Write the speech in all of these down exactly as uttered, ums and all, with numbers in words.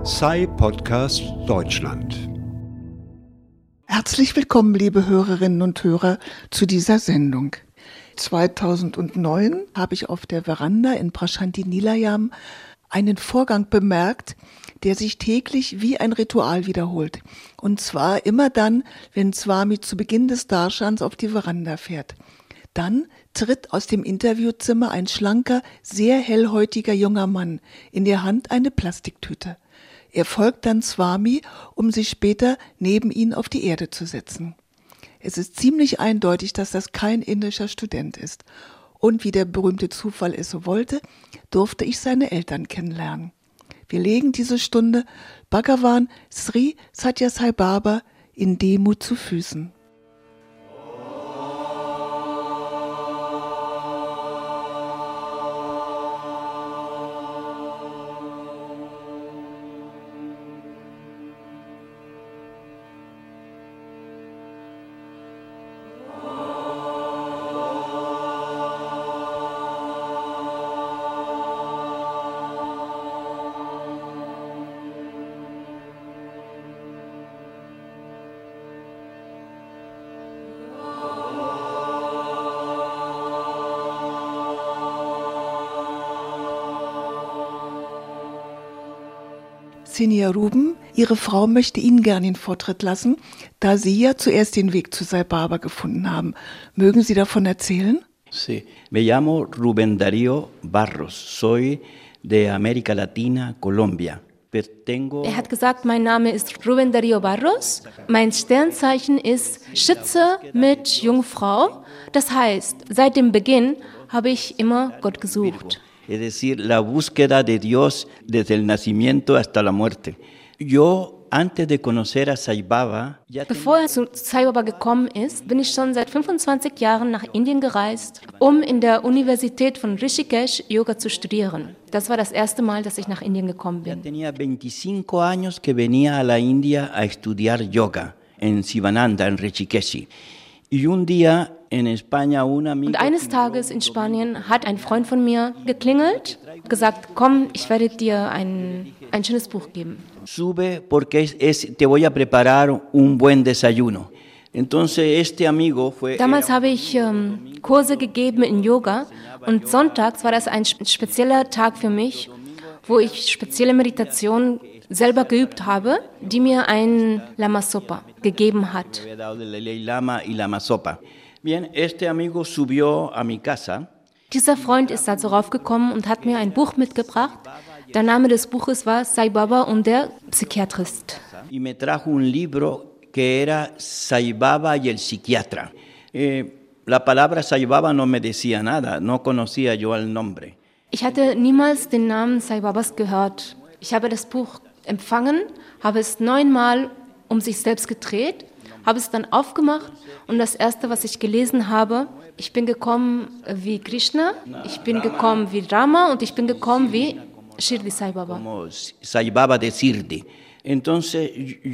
Sai Podcast Deutschland. Herzlich willkommen, liebe Hörerinnen und Hörer, zu dieser Sendung. zweitausendneun habe ich auf der Veranda in Prashanti Nilayam einen Vorgang bemerkt, der sich täglich wie ein Ritual wiederholt. Und zwar immer dann, wenn Swami zu Beginn des Darshans auf die Veranda fährt. Dann tritt aus dem Interviewzimmer ein schlanker, sehr hellhäutiger junger Mann, in der Hand eine Plastiktüte. Er folgt dann Swami, um sich später neben ihn auf die Erde zu setzen. Es ist ziemlich eindeutig, dass das kein indischer Student ist. Und wie der berühmte Zufall es so wollte, durfte ich seine Eltern kennenlernen. Wir legen diese Stunde Bhagavan Sri Sathya Sai Baba in Demut zu Füßen. Senior Ruben, Ihre Frau möchte Ihnen gerne den Vortritt lassen, da Sie ja zuerst den Weg zu Sai Baba gefunden haben. Mögen Sie davon erzählen? Sí, me llamo Rubén Darío Barros, soy de América Latina, Colombia. Er hat gesagt, mein Name ist Rubén Darío Barros, mein Sternzeichen ist Schütze mit Jungfrau. Das heißt, seit dem Beginn habe ich immer Gott gesucht. Es decir, la búsqueda de Dios desde el nacimiento hasta la muerte. Yo, antes de conocer a Sai Baba, Bevor er zu Sai Baba gekommen ist, bin ich schon seit fünfundzwanzig Jahren nach Indien gereist, um in der Universität von Rishikesh Yoga zu studieren. Das war das erste Mal, dass ich nach Indien gekommen bin. Tenía veinticinco años que venía a la India a estudiar yoga en Sivananda, en Rishikesh. Y un día en España un amigo. Und eines Tages in Spanien hat ein Freund von mir geklingelt, gesagt, komm, ich werde dir ein, ein schönes Buch geben. Sube porque es, es, te voy a preparar un buen desayuno. Entonces este amigo fue. Damals habe ich ähm, Kurse gegeben in Yoga und sonntags war das ein spezieller Tag für mich, wo ich spezielle Meditationen selber geübt habe, die mir ein Lama Zopa gegeben hat. Bien, este amigo subió a mi casa. Dieser Freund ist also raufgekommen und hat mir ein Buch mitgebracht. Der Name des Buches war Sai Baba und der Psychiatrist. Y me trajo un libro que era Sai Baba y el psiquiatra. Eh, la palabra Sai Baba no me decía nada, no conocía yo el nombre. Ich hatte niemals den Namen Sai Babas gehört. Ich habe das Buch empfangen, habe es neunmal um sich selbst gedreht, habe es dann aufgemacht und das Erste, was ich gelesen habe, ich bin gekommen wie Krishna, ich bin gekommen wie Rama und ich bin gekommen wie Shirdi Sai Baba. Como Sai Baba de Shirdi. Entonces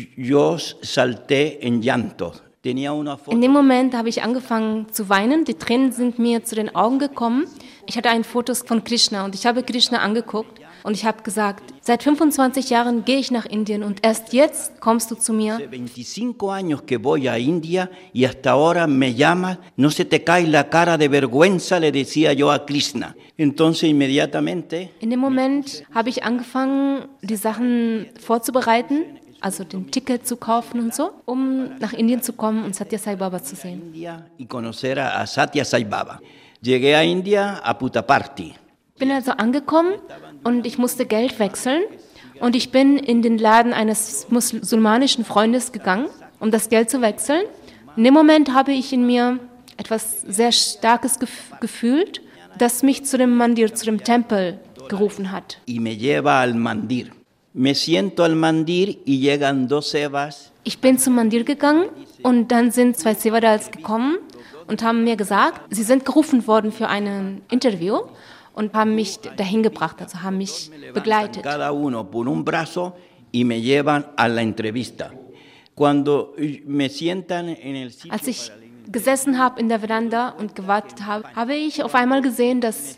yo salté en llanto. Tenía una foto. In dem Moment habe ich angefangen zu weinen, die Tränen sind mir zu den Augen gekommen. Ich hatte ein Foto von Krishna und ich habe Krishna angeguckt. Und ich habe gesagt, seit fünfundzwanzig Jahren gehe ich nach Indien und erst jetzt kommst du zu mir. veinticinco años que voy a India y hasta ahora me llamas, no se te cae la cara de vergüenza, le decía yo a Krishna. Entonces inmediatamente. In dem Moment habe ich angefangen, die Sachen vorzubereiten, also den Ticket zu kaufen und so, um nach Indien zu kommen und Sathya Sai Baba zu sehen. Y conocer a Sathya Sai Baba. Llegué a India a Puttaparthi. Ich bin also angekommen und ich musste Geld wechseln und ich bin in den Laden eines musulmanischen Freundes gegangen, um das Geld zu wechseln. In dem Moment habe ich in mir etwas sehr Starkes gef- gefühlt, das mich zu dem Mandir, zu dem Tempel gerufen hat. Y me lleva al mandir. Me siento al mandir y llegan dos sevas. Ich bin zum Mandir gegangen und dann sind zwei Sevadals gekommen und haben mir gesagt, sie sind gerufen worden für ein Interview. Und haben mich dahin gebracht, also haben mich begleitet. Cada uno por un brazo y me llevan a la entrevista. Cuando me sientan en el sitio. Als ich gesessen habe in der Veranda und gewartet habe, habe ich auf einmal gesehen, dass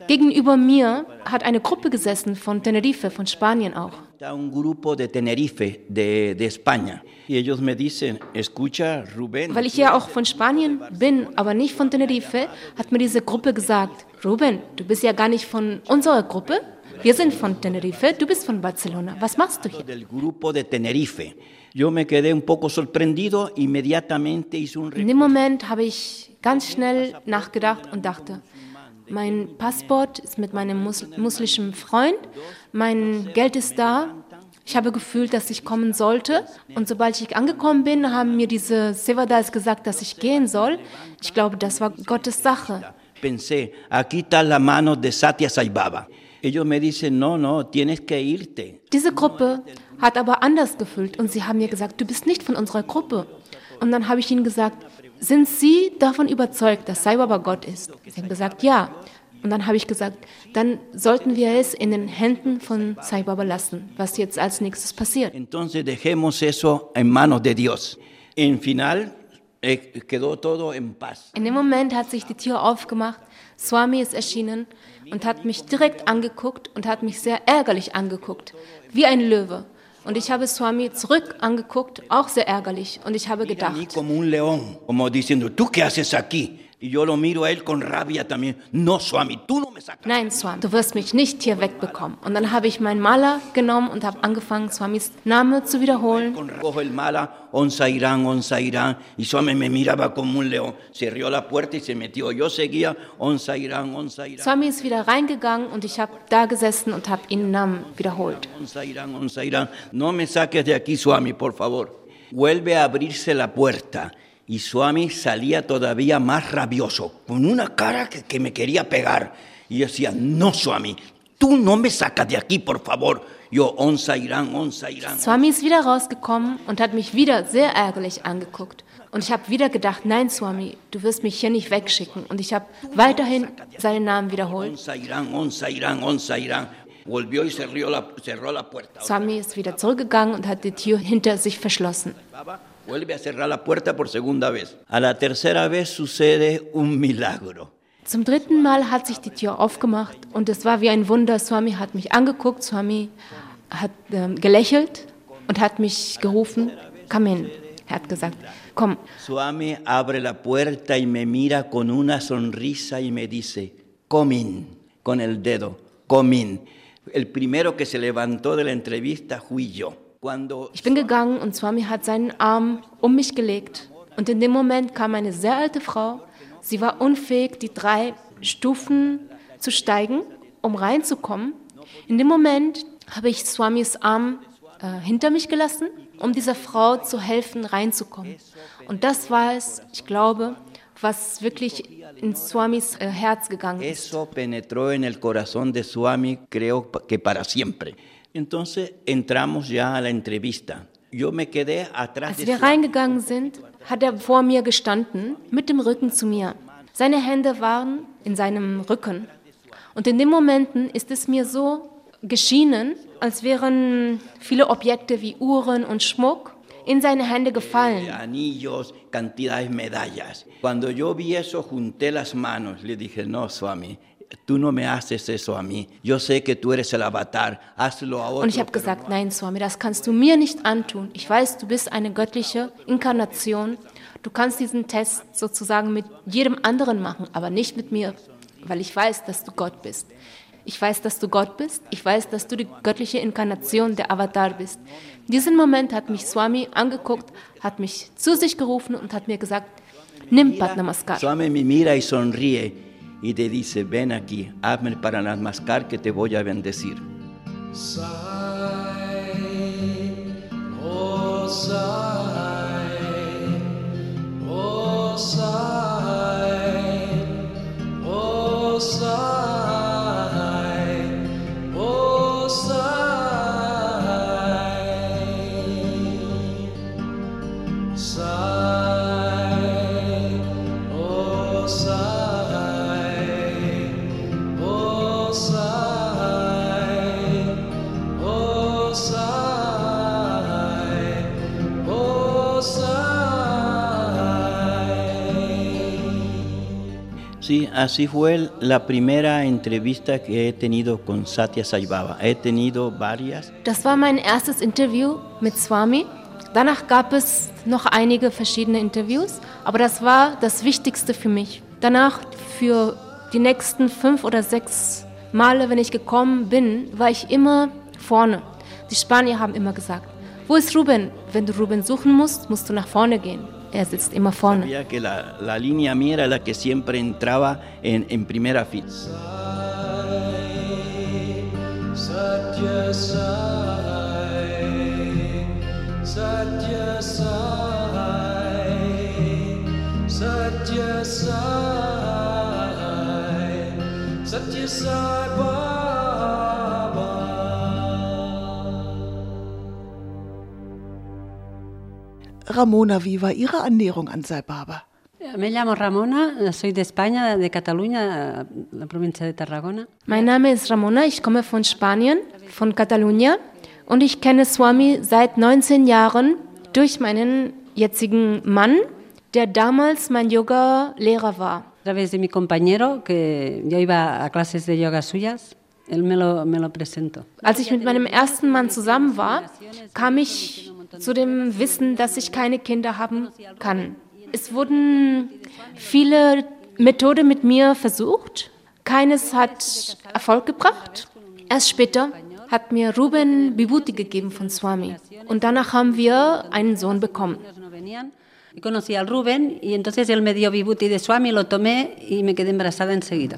Gegenüber mir hat eine Gruppe gesessen von Tenerife, von Spanien auch. Un grupo de Tenerife, de, de España. Y ellos me dicen, escucha, Rubén. Weil ich ja auch von Spanien bin, aber nicht von Tenerife, hat mir diese Gruppe gesagt, Rubén, du bist ja gar nicht von unserer Gruppe. Wir sind von Tenerife, du bist von Barcelona. Was machst du hier? Del grupo de Tenerife. Yo me quedé un poco sorprendido, inmediatamente hice un In dem Moment habe ich ganz schnell nachgedacht und dachte, mein Passport ist mit meinem mus- muslimischen Freund, mein Geld ist da. Ich habe gefühlt, dass ich kommen sollte. Und sobald ich angekommen bin, haben mir diese Sevadas gesagt, dass ich gehen soll. Ich glaube, das war Gottes Sache. Pensé, aquí está la mano de Satya Sai Baba. Ellos me dicen, no, no, tienes que irte. Diese Gruppe hat aber anders gefühlt und sie haben mir gesagt, du bist nicht von unserer Gruppe. Und dann habe ich ihnen gesagt, sind Sie davon überzeugt, dass Sai Baba Gott ist? Sie haben gesagt, ja. Und dann habe ich gesagt, dann sollten wir es in den Händen von Sai Baba lassen, was jetzt als nächstes passiert. Entonces dejemos eso en manos de Dios. En final, eh, quedó todo en paz. In dem Moment hat sich die Tür aufgemacht, Swami ist erschienen und hat mich direkt angeguckt und hat mich sehr ärgerlich angeguckt, wie ein Löwe. Und ich habe Swami zurück angeguckt, auch sehr ärgerlich. Und ich habe Mira a mí gedacht, como un león, como diciendo, ¿tú qué haces aquí? Y yo lo miro a él con rabia también. No, Swami, tú no me sacas. nein, Swami, du wirst mich nicht hier wegbekommen. Und dann habe ich meinen Maler genommen und habe angefangen, Swamis Name zu wiederholen. Con cojo el mala, onza irán, onza irán. Y Swami me miraba como un león. Cerró la puerta y se metió. Yo seguía, onza irán, onza irán. Swami ist wieder reingegangen und ich habe da gesessen und habe ihren Namen wiederholt. Onza irán, onza irán. No me saques de aquí, Swami, por favor. Vuelve a abrirse la puerta. Y Swami salía todavía más rabioso, con una cara que, que me quería pegar. Y yo decía, no, Swami, tú no me sacas de aquí, por favor. Yo, onza irán, onza irán. Swami ist wieder rausgekommen und hat mich wieder sehr ärgerlich angeguckt. Und ich habe wieder gedacht, nein, Swami, du wirst mich hier nicht wegschicken. Und ich habe weiterhin seinen Namen wiederholt. Onza irán, onza irán, onza irán. Volvió y cerró la, cerró la puerta. Swami ist wieder zurückgegangen und hat die Tür hinter sich verschlossen. Vuelve a cerrar la puerta por segunda vez. A la tercera vez sucede un milagro. Zum dritten Mal hat sich die Tür aufgemacht und es war wie ein Wunder. Swami hat mich angeguckt, Swami hat ähm, gelächelt und hat mich gerufen, komm hin. Er hat gesagt, komm. Swami abre la puerta y me mira con una sonrisa y me dice, come in, con el dedo, come in. El primero que se levantó de la entrevista fui yo. Ich bin gegangen und Swami hat seinen Arm um mich gelegt. Und in dem Moment kam eine sehr alte Frau. Sie war unfähig, die drei Stufen zu steigen, um reinzukommen. In dem Moment habe ich Swamis Arm äh, hinter mich gelassen, um dieser Frau zu helfen, reinzukommen. Und das war es, ich glaube, was wirklich in Swamis äh, Herz gegangen ist. Eso penetró en el corazón de Swami, creo que para siempre. Entonces entramos ya a la entrevista. Yo me quedé atrás Als de wir Swami. reingegangen sind, hat er vor mir gestanden, mit dem Rücken zu mir. Seine Hände waren in seinem Rücken. Und in den Momenten ist es mir so geschienen, als wären viele Objekte wie Uhren und Schmuck in seine Hände gefallen. Anillos, cantidades de medallas. Cuando yo vi eso, junté las manos. Le dije, no, Swami, tú no me haces eso a mí. Yo sé que tú eres el avatar. Hazlo a otro. Und ich habe gesagt, nein, Swami, das kannst du mir nicht antun. Ich weiß, du bist eine göttliche Inkarnation. Du kannst diesen Test sozusagen mit jedem anderen machen, aber nicht mit mir, weil ich weiß, dass du Gott bist. Ich weiß, dass du Gott bist. Ich weiß, dass du die göttliche Inkarnation, der Avatar bist. In diesem Moment hat mich Swami angeguckt, hat mich zu sich gerufen und hat mir gesagt, nimm Pat Namaskar. Swami me mira y sonríe y te dice, ven aquí, hazme para Namaskar que te voy a bendecir. Sai, oh Sai, oh Sai, oh Sai. Oh Sí, así fue la primera entrevista que he tenido con Satya Sai Baba. He tenido varias. Das war mein erstes Interview mit Swami. Danach gab es noch einige verschiedene Interviews, aber das war das Wichtigste für mich. Danach für die nächsten fünf oder sechs Male, wenn ich gekommen bin, war ich immer vorne. Die Spanier haben immer gesagt, wo ist Rubén? Wenn du Rubén suchen musst, musst du nach vorne gehen. Er sitzt immer vorne. Sabía que la, la línea mía era la que siempre entraba en, en primera fila. Satya Sai, Satya Sai, Satya Sai, Satya Sai Baba. Ramona, wie war Ihre Annäherung an Sai Baba? Me llamo Ramona, soy de España, de Cataluña, la provincia de Tarragona. Mein Name ist Ramona, ich komme von Spanien, von Catalunya und ich kenne Swami seit neunzehn Jahren durch meinen jetzigen Mann, der damals mein Yoga-Lehrer war. A través de mi compañero, que yo iba a clases de yoga suyas, él me lo, me lo presentó. Als ich mit meinem ersten Mann zusammen war, kam ich zu dem Wissen, dass ich keine Kinder haben kann. Es wurden viele Methoden mit mir versucht. Keines hat Erfolg gebracht. Erst später hat mir Rubén Vibhuti gegeben von Swami. Und danach haben wir einen Sohn bekommen. Y conocí al Rubén y entonces él me dio Vibhuti de Swami, lo tomé y me quedé embarazada enseguida.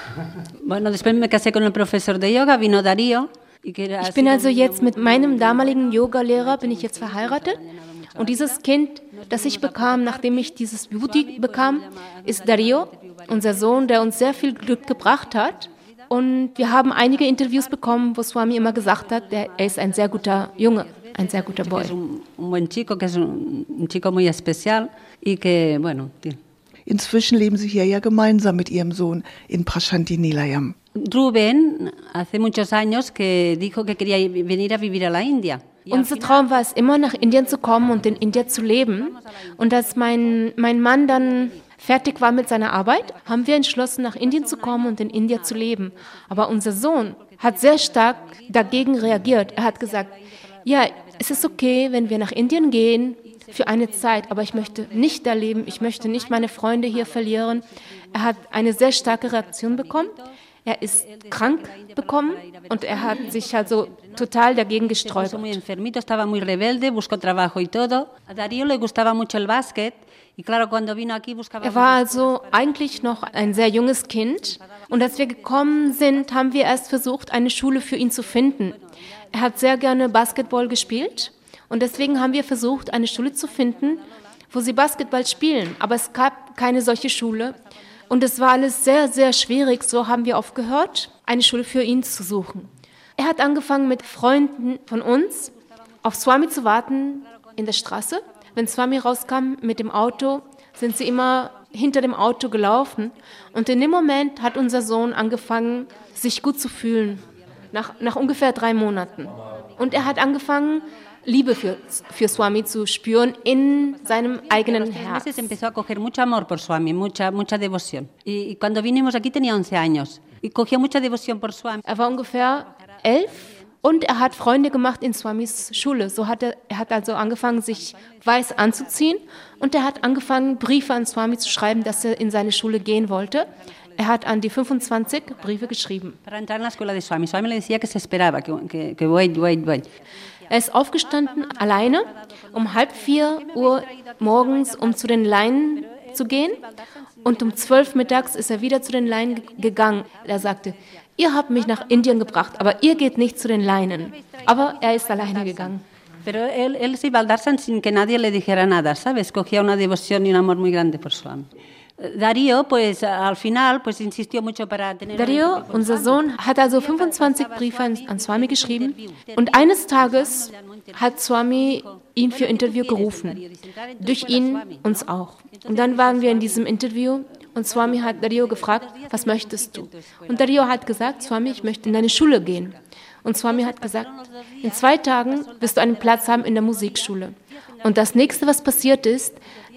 Bueno, después me casé con el profesor de yoga, vino Darío. Ich bin also jetzt mit meinem damaligen Yoga-Lehrer, bin ich jetzt verheiratet. Und dieses Kind, das ich bekam, nachdem ich dieses Vibhuti bekam, ist Dario, unser Sohn, der uns sehr viel Glück gebracht hat. Und wir haben einige Interviews bekommen, wo Swami immer gesagt hat, der, er ist ein sehr guter Junge, ein sehr guter Boy. Un buen chico, que es un, un chico muy especial y que, bueno... Inzwischen leben Sie hier ja gemeinsam mit Ihrem Sohn in Prashanti Nilayam. Rubén hace muchos años que dijo que quería venir a vivir a la India. Unser Traum war es immer, nach Indien zu kommen und in Indien zu leben. Und als mein, mein Mann dann fertig war mit seiner Arbeit, haben wir entschlossen, nach Indien zu kommen und in Indien zu leben. Aber unser Sohn hat sehr stark dagegen reagiert. Er hat gesagt, ja, es ist okay, wenn wir nach Indien gehen für eine Zeit, aber ich möchte nicht da leben, ich möchte nicht meine Freunde hier verlieren. Er hat eine sehr starke Reaktion bekommen. Er ist krank bekommen und er hat sich also total dagegen gesträubt. Muy enfermito, estaba muy rebelde, buscó trabajo y todo. A Darío le gustaba mucho el básquet y claro, cuando vino aquí buscaba. Er war also eigentlich noch ein sehr junges Kind und als wir gekommen sind, haben wir erst versucht, eine Schule für ihn zu finden. Er hat sehr gerne Basketball gespielt und deswegen haben wir versucht, eine Schule zu finden, wo sie Basketball spielen, aber es gab keine solche Schule. Und es war alles sehr, sehr schwierig. So haben wir aufgehört, eine Schule für ihn zu suchen. Er hat angefangen, mit Freunden von uns auf Swami zu warten in der Straße. Wenn Swami rauskam mit dem Auto, sind sie immer hinter dem Auto gelaufen. Und in dem Moment hat unser Sohn angefangen, sich gut zu fühlen. Nach, nach ungefähr drei Monaten. Und er hat angefangen, Liebe für, für Swami zu spüren in seinem eigenen Herz. Empezó a coger mucho amor por Swami, mucha, mucha devoción. Y, y cuando vinimos aquí tenía once años y cogió mucha devoción por Swami. Er war ungefähr elf und er hat Freunde gemacht in Swamis Schule. So hat er, er hat also angefangen, sich weiß anzuziehen und er hat angefangen, Briefe an Swami zu schreiben, dass er in seine Schule gehen wollte. Er hat an die fünfundzwanzig Briefe geschrieben. Para entrar en la escuela de Swami. Swami le decía que se esperaba, que, que, que wait, wait, wait. Er ist aufgestanden, alleine, um halb vier Uhr morgens, um zu den Leinen zu gehen. Und um zwölf mittags ist er wieder zu den Leinen gegangen. Er sagte, ihr habt mich nach Indien gebracht, aber ihr geht nicht zu den Leinen. Aber er ist alleine gegangen. Pero él, él se iba al Darshan sin que nadie le dijera nada, ¿sabes? Cogía una devoción y un amor muy grande por Swami. Darío, pues al final, pues insistió mucho para tener. Darío, unser Sohn, hat also fünfundzwanzig Briefe an, an Swami geschrieben und eines Tages hat Swami ihn für Interview gerufen. Durch ihn uns auch. Und dann waren wir in diesem Interview und Swami hat Darío gefragt, was möchtest du? Und Darío hat gesagt, Swami, ich möchte in deine Schule gehen. Und Swami hat gesagt, in zwei Tagen wirst du einen Platz haben in der Musikschule. Und das nächste, was passiert ist,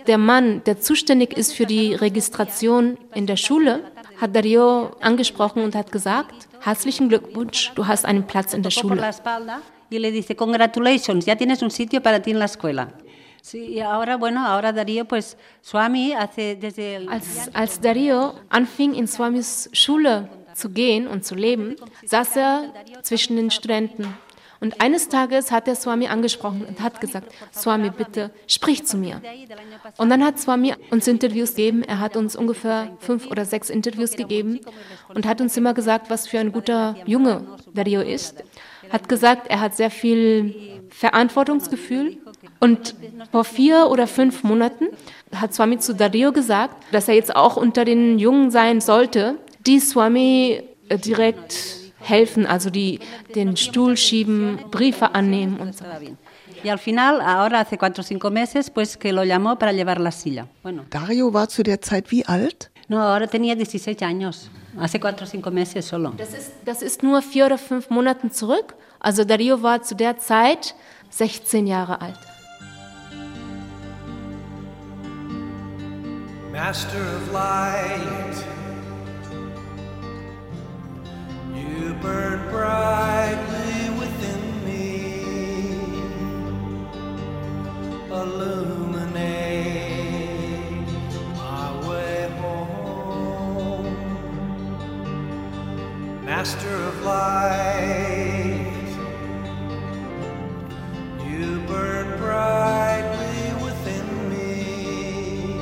der Mann, der zuständig ist für die Registration in der Schule, hat Darío angesprochen und hat gesagt, herzlichen Glückwunsch, du hast einen Platz in der Schule. Y le dice, congratulations, ya tienes un sitio para ti en la escuela. Sí, y ahora, bueno, ahora Darío, pues, Swami hace desde el... Als, als Darío anfing, in Swamis Schule zu gehen und zu leben, saß er zwischen den Studenten. Und eines Tages hat er Swami angesprochen und hat gesagt, Swami, bitte, sprich zu mir. Und dann hat Swami uns Interviews gegeben. Er hat uns ungefähr fünf oder sechs Interviews gegeben und hat uns immer gesagt, was für ein guter Junge Darío ist. Hat gesagt, er hat sehr viel Verantwortungsgefühl. Und vor vier oder fünf Monaten hat Swami zu Darío gesagt, dass er jetzt auch unter den Jungen sein sollte, die Swami direkt helfen, also die den Stuhl schieben, Briefe annehmen und so. Y al final, ahora hace cuatro o cinco meses, pues que lo llamó para llevar la silla. Bueno. Darío war zu der Zeit wie alt? No, ahora tenía dieciséis años. Hace cuatro o cinco meses solo. Das ist, das ist nur vier oder fünf Monaten zurück. Also Darío war zu der Zeit sechzehn Jahre alt. Master of light, you burn brightly within me, illuminate my way home. Master of light, you burn brightly within me,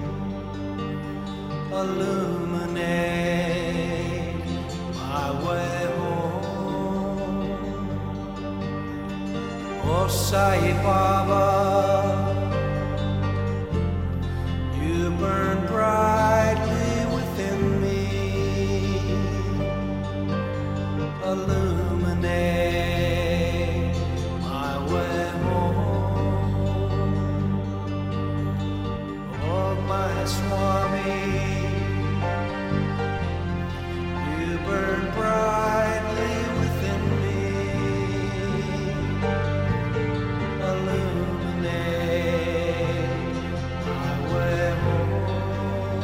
illuminate my way home. Oh Sai Baba, you burn brightly within me, illuminate my way home. Oh my Swami, burn brightly within me, illuminate my way home.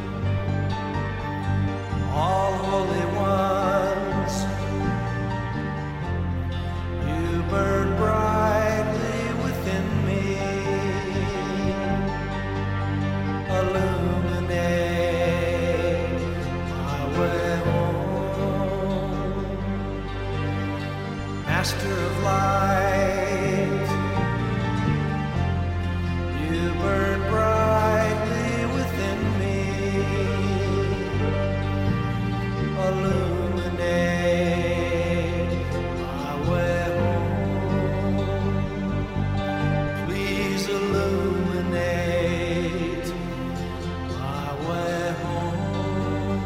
All holy ones, you burn brightly within me, illuminate my way home. Master of light, you burn brightly within me, illuminate my way home. Please illuminate my way home.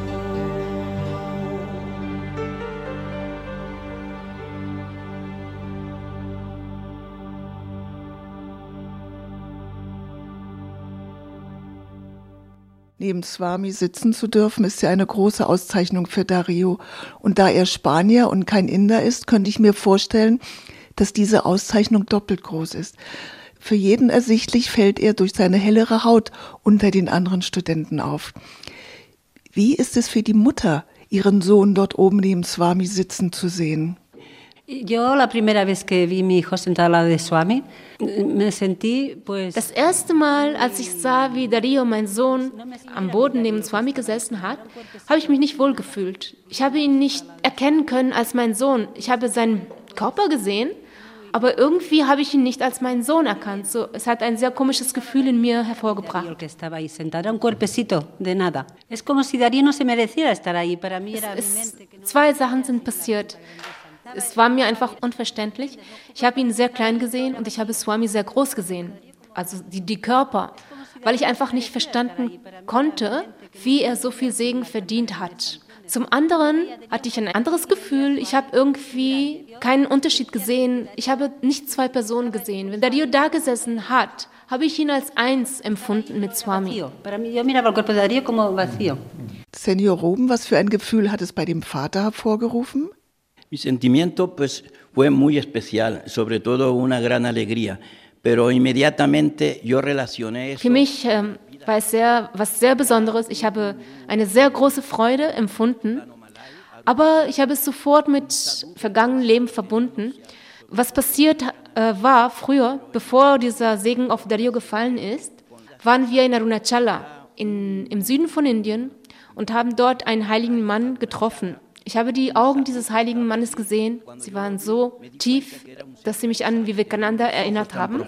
Neben Swami sitzen zu dürfen, ist ja eine große Auszeichnung für Darío. Und da er Spanier und kein Inder ist, könnte ich mir vorstellen, dass diese Auszeichnung doppelt groß ist. Für jeden ersichtlich fällt er durch seine hellere Haut unter den anderen Studenten auf. Wie ist es für die Mutter, ihren Sohn dort oben neben Swami sitzen zu sehen? Yo la primera vez que vi mi hijo sentado al lado de Swami, me sentí pues... Das erste Mal, als ich sah, wie Darío, mein Sohn, am Boden neben Swami gesessen hat, habe ich mich nicht wohl gefühlt. Ich habe ihn nicht erkennen können als meinen Sohn. Ich habe seinen Körper gesehen, aber irgendwie habe ich ihn nicht als meinen Sohn erkannt. So, es hat ein sehr komisches Gefühl in mir hervorgebracht. Que estaba ahí sentado, era un cuerpecito de nada. Es como si Darío no se mereciera estar ahí. Para mí era evidente que no. Zwei Sachen sind passiert. Es war mir einfach unverständlich. Ich habe ihn sehr klein gesehen und ich habe Swami sehr groß gesehen, also die, die Körper, weil ich einfach nicht verstanden konnte, wie er so viel Segen verdient hat. Zum anderen hatte ich ein anderes Gefühl. Ich habe irgendwie keinen Unterschied gesehen. Ich habe nicht zwei Personen gesehen. Wenn Darío da gesessen hat, habe ich ihn als eins empfunden mit Swami. Senior Ruben, was für ein Gefühl hat es bei dem Vater hervorgerufen? Mi sentimiento pues fue muy especial, sobre todo una gran alegría, pero inmediatamente yo relacioné eso. Für mich ähm, war es sehr, was sehr Besonderes. Ich habe eine sehr große Freude empfunden, aber ich habe es sofort mit vergangenen Leben verbunden. Was passiert äh, war früher, bevor dieser Segen auf Dario gefallen ist, waren wir in Arunachala in, im Süden von Indien und haben dort einen heiligen Mann getroffen. Ich habe die Augen dieses heiligen Mannes gesehen. Sie waren so tief, dass sie mich an Vivekananda erinnert haben.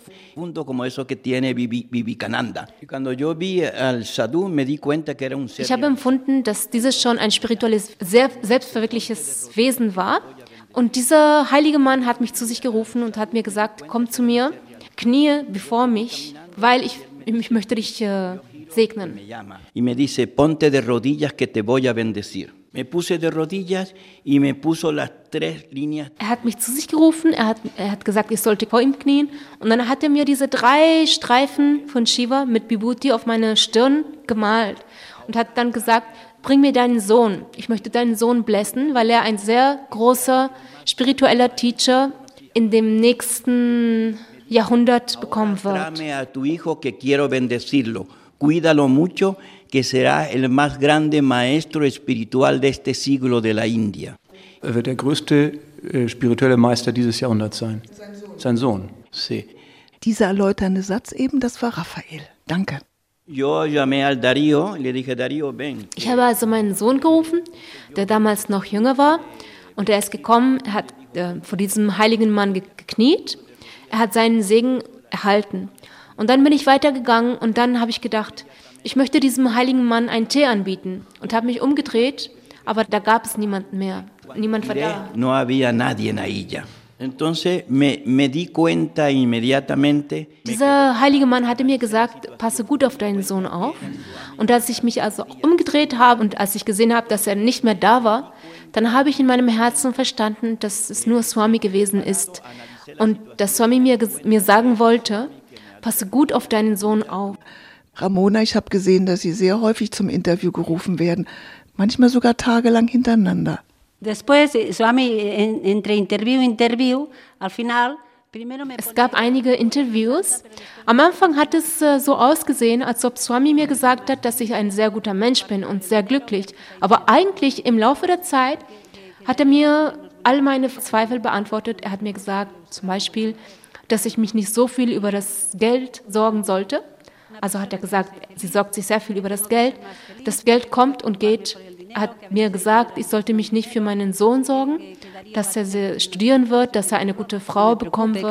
Ich habe empfunden, dass dieses schon ein spirituelles, sehr selbstverwirkliches Wesen war. Und dieser heilige Mann hat mich zu sich gerufen und hat mir gesagt, komm zu mir, knie bevor mich, weil ich, ich möchte dich äh, segnen. Y me dice, ponte de rodillas que te voy a bendecir. Me puse de rodillas y me puso las tres líneas. Er hat mich zu sich gerufen, er hat, er hat gesagt, ich sollte vor ihm knien. Und dann hat er mir diese drei Streifen von Shiva mit Vibhuti auf meine Stirn gemalt und hat dann gesagt, bring mir deinen Sohn. Ich möchte deinen Sohn blessen, weil er ein sehr großer spiritueller Teacher in dem nächsten Jahrhundert bekommen wird. Dame a tu hijo que quiero bendecirlo. Cuídalo mucho, que será el más grande maestro espiritual de este siglo de la India. Er wird der größte äh, spirituelle Meister dieses Jahrhunderts sein. Sein Sohn. Sein Sohn. Sí. Dieser erläuternde Satz eben, das war Raphael. Danke. Yo llamé al Darío y le dije, Darío, ven. Ich habe also meinen Sohn gerufen, der damals noch jünger war. Und er ist gekommen, er hat äh, vor diesem heiligen Mann gekniet. Er hat seinen Segen erhalten. Und dann bin ich weitergegangen und dann habe ich gedacht, ich möchte diesem heiligen Mann einen Tee anbieten und habe mich umgedreht, aber da gab es niemanden mehr. Niemand war da. No había nadie en ahí ya. Entonces me, me di cuenta inmediatamente. Dieser heilige Mann hatte mir gesagt, passe gut auf deinen Sohn auf. Und als ich mich also umgedreht habe und als ich gesehen habe, dass er nicht mehr da war, dann habe ich in meinem Herzen verstanden, dass es nur Swami gewesen ist. Und dass Swami mir, mir sagen wollte, passe gut auf deinen Sohn auf. Ramona, ich habe gesehen, dass Sie sehr häufig zum Interview gerufen werden, manchmal sogar tagelang hintereinander. Después, Swami, entre interview y interview, al final, primero me Es gab einige Interviews. Am Anfang hat es äh, so ausgesehen, als ob Swami mir gesagt hat, dass ich ein sehr guter Mensch bin und sehr glücklich. Aber eigentlich im Laufe der Zeit hat er mir all meine Zweifel beantwortet. Er hat mir gesagt, zum Beispiel, dass ich mich nicht so viel über das Geld sorgen sollte. Also hat er gesagt, sie sorgt sich sehr viel über das Geld. Das Geld kommt und geht. Er hat mir gesagt, ich sollte mich nicht für meinen Sohn sorgen, dass er studieren wird, dass er eine gute Frau bekommen wird.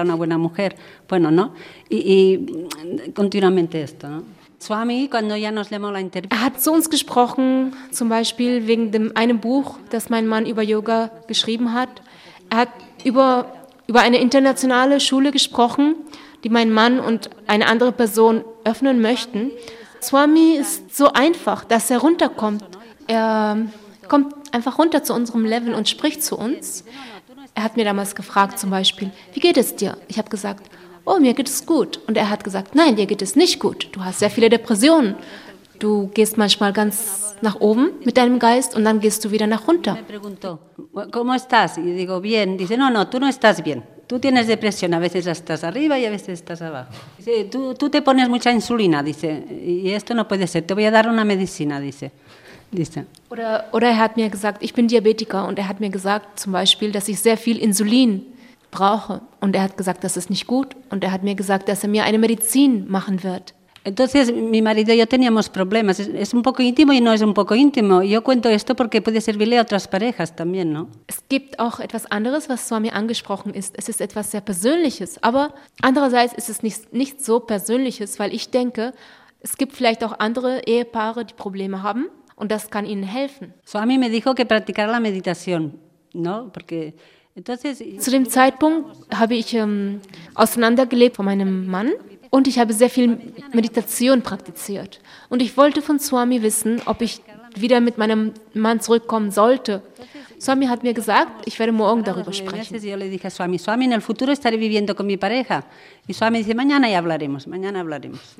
Er hat zu uns gesprochen, zum Beispiel wegen dem einem Buch, das mein Mann über Yoga geschrieben hat. Er hat über, über eine internationale Schule gesprochen, die mein Mann und eine andere Person öffnen möchten. Swami ist so einfach, dass er runterkommt. Er kommt einfach runter zu unserem Level und spricht zu uns. Er hat mir damals gefragt zum Beispiel, wie geht es dir? Ich habe gesagt, oh, mir geht es gut. Und er hat gesagt, nein, dir geht es nicht gut. Du hast sehr viele Depressionen. Du gehst manchmal ganz nach oben mit deinem Geist und dann gehst du wieder nach runter. ¿Cómo estás? Y digo, bien. Dice, no, no, tú no estás bien. Tú tienes depresión, a veces estás arriba y a veces estás abajo. Dice, tú, tú te pones mucha insulina, dice, y esto no puede ser, te voy a dar una medicina, dice. dice. Oder, oder er hat mir gesagt, ich bin Diabetiker und er hat mir gesagt zum Beispiel, dass ich sehr viel Insulin brauche. Und er hat gesagt, das ist nicht gut. Und er hat mir gesagt, dass er mir eine Medizin machen wird. Entonces, mi marido y yo teníamos problemas. Es, es un poco íntimo y no es un poco íntimo. Yo cuento esto porque puede servirle a otras parejas también, ¿no? Es gibt auch etwas anderes, was Swami angesprochen ist. Es ist etwas sehr Persönliches. Aber andererseits ist es nicht, nicht so Persönliches, weil ich denke, es gibt vielleicht auch andere Ehepaare, die Probleme haben. Und das kann ihnen helfen. Swami me dijo que practicara la meditación, ¿no? Porque entonces, zu dem Zeitpunkt habe ich ähm, auseinandergelebt von meinem Mann. Und ich habe sehr viel Meditation praktiziert. Und ich wollte von Swami wissen, ob ich wieder mit meinem Mann zurückkommen sollte. Swami hat mir gesagt, ich werde morgen darüber sprechen. Yo le dije a Swami, Swami, en el futuro estaré viviendo con mi pareja. Y Swami dice, mañana ya hablaremos, mañana hablaremos.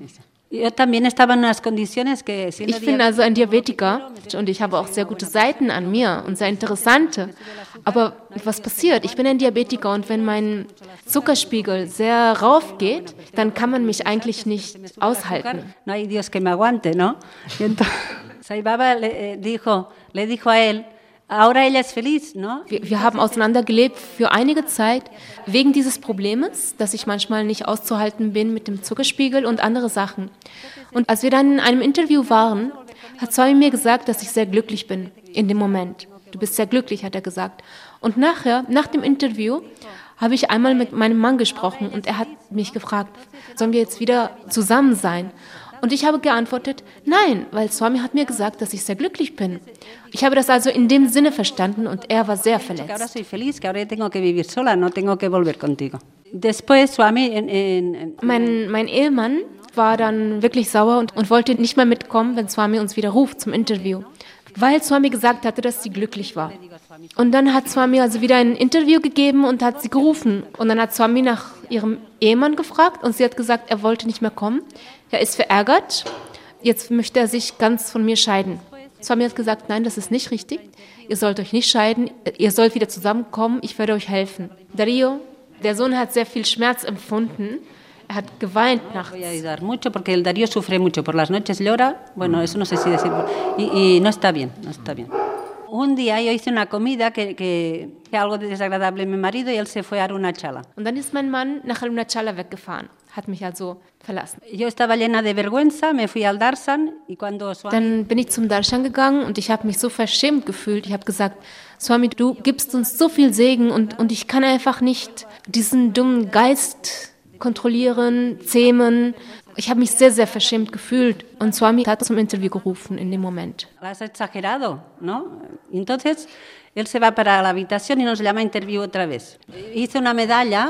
Yo también estaba en unas condiciones que... Ich bin also ein Diabetiker und ich habe auch sehr gute Seiten an mir und sehr interessante. Aber was passiert? Ich bin ein Diabetiker und wenn mein Zuckerspiegel sehr rauf geht, dann kann man mich eigentlich nicht aushalten. No hay Dios que me aguante, ¿no? Y entonces, Sai Baba le dijo, le dijo a él, ahora ella es feliz, ¿no? Wir, wir haben auseinandergelebt für einige Zeit wegen dieses Problems, dass ich manchmal nicht auszuhalten bin mit dem Zuckerspiegel und andere Sachen. Und als wir dann in einem Interview waren, hat Swami mir gesagt, dass ich sehr glücklich bin in dem Moment. Du bist sehr glücklich, hat er gesagt. Und nachher, nach dem Interview, habe ich einmal mit meinem Mann gesprochen und er hat mich gefragt, sollen wir jetzt wieder zusammen sein? Und ich habe geantwortet, nein, weil Swami hat mir gesagt, dass ich sehr glücklich bin. Ich habe das also in dem Sinne verstanden und er war sehr verletzt. Ahora soy feliz, que ahora tengo que vivir sola, no tengo que volver contigo. Después Swami en, en, mein, mein Ehemann war dann wirklich sauer und, und wollte nicht mehr mitkommen, wenn Swami uns wieder ruft zum Interview, weil Swami gesagt hatte, dass sie glücklich war. Und dann hat Swami also wieder ein Interview gegeben und hat sie gerufen. Und dann hat Swami nach ihrem Ehemann gefragt und sie hat gesagt, er wollte nicht mehr kommen. Er ist verärgert, jetzt möchte er sich ganz von mir scheiden. Swami hat gesagt, nein, das ist nicht richtig. Ihr sollt euch nicht scheiden, ihr sollt wieder zusammenkommen, ich werde euch helfen. Darío, der Sohn hat sehr viel Schmerz empfunden. Er hat geweint nachts. Voy a ayudar mucho porque el Darío sufre mucho por las noches, llora. Bueno, eso no sé si decirlo. Y, y no está bien, no está bien. Un día yo hice una comida que, que, que algo desagradable a mi marido y él se fue a Arunachala. Und dann ist mein Mann nach Arunachala weggefahren, hat mich also verlassen. Yo estaba llena de vergüenza, me fui al Darshan y cuando Swami... Dann bin ich zum Darshan gegangen und ich habe mich so verschämt gefühlt. Ich habe gesagt, Swami, du gibst uns so viel Segen und, und ich kann einfach nicht diesen dummen Geist kontrollieren, zähmen. Ich habe mich sehr, sehr verschämt gefühlt. Und Swami hat zum Interview gerufen in dem Moment. Lo has exagerado, ¿no? Entonces, él se va para la habitación y nos llama a interview otra vez. Hizo una medalla,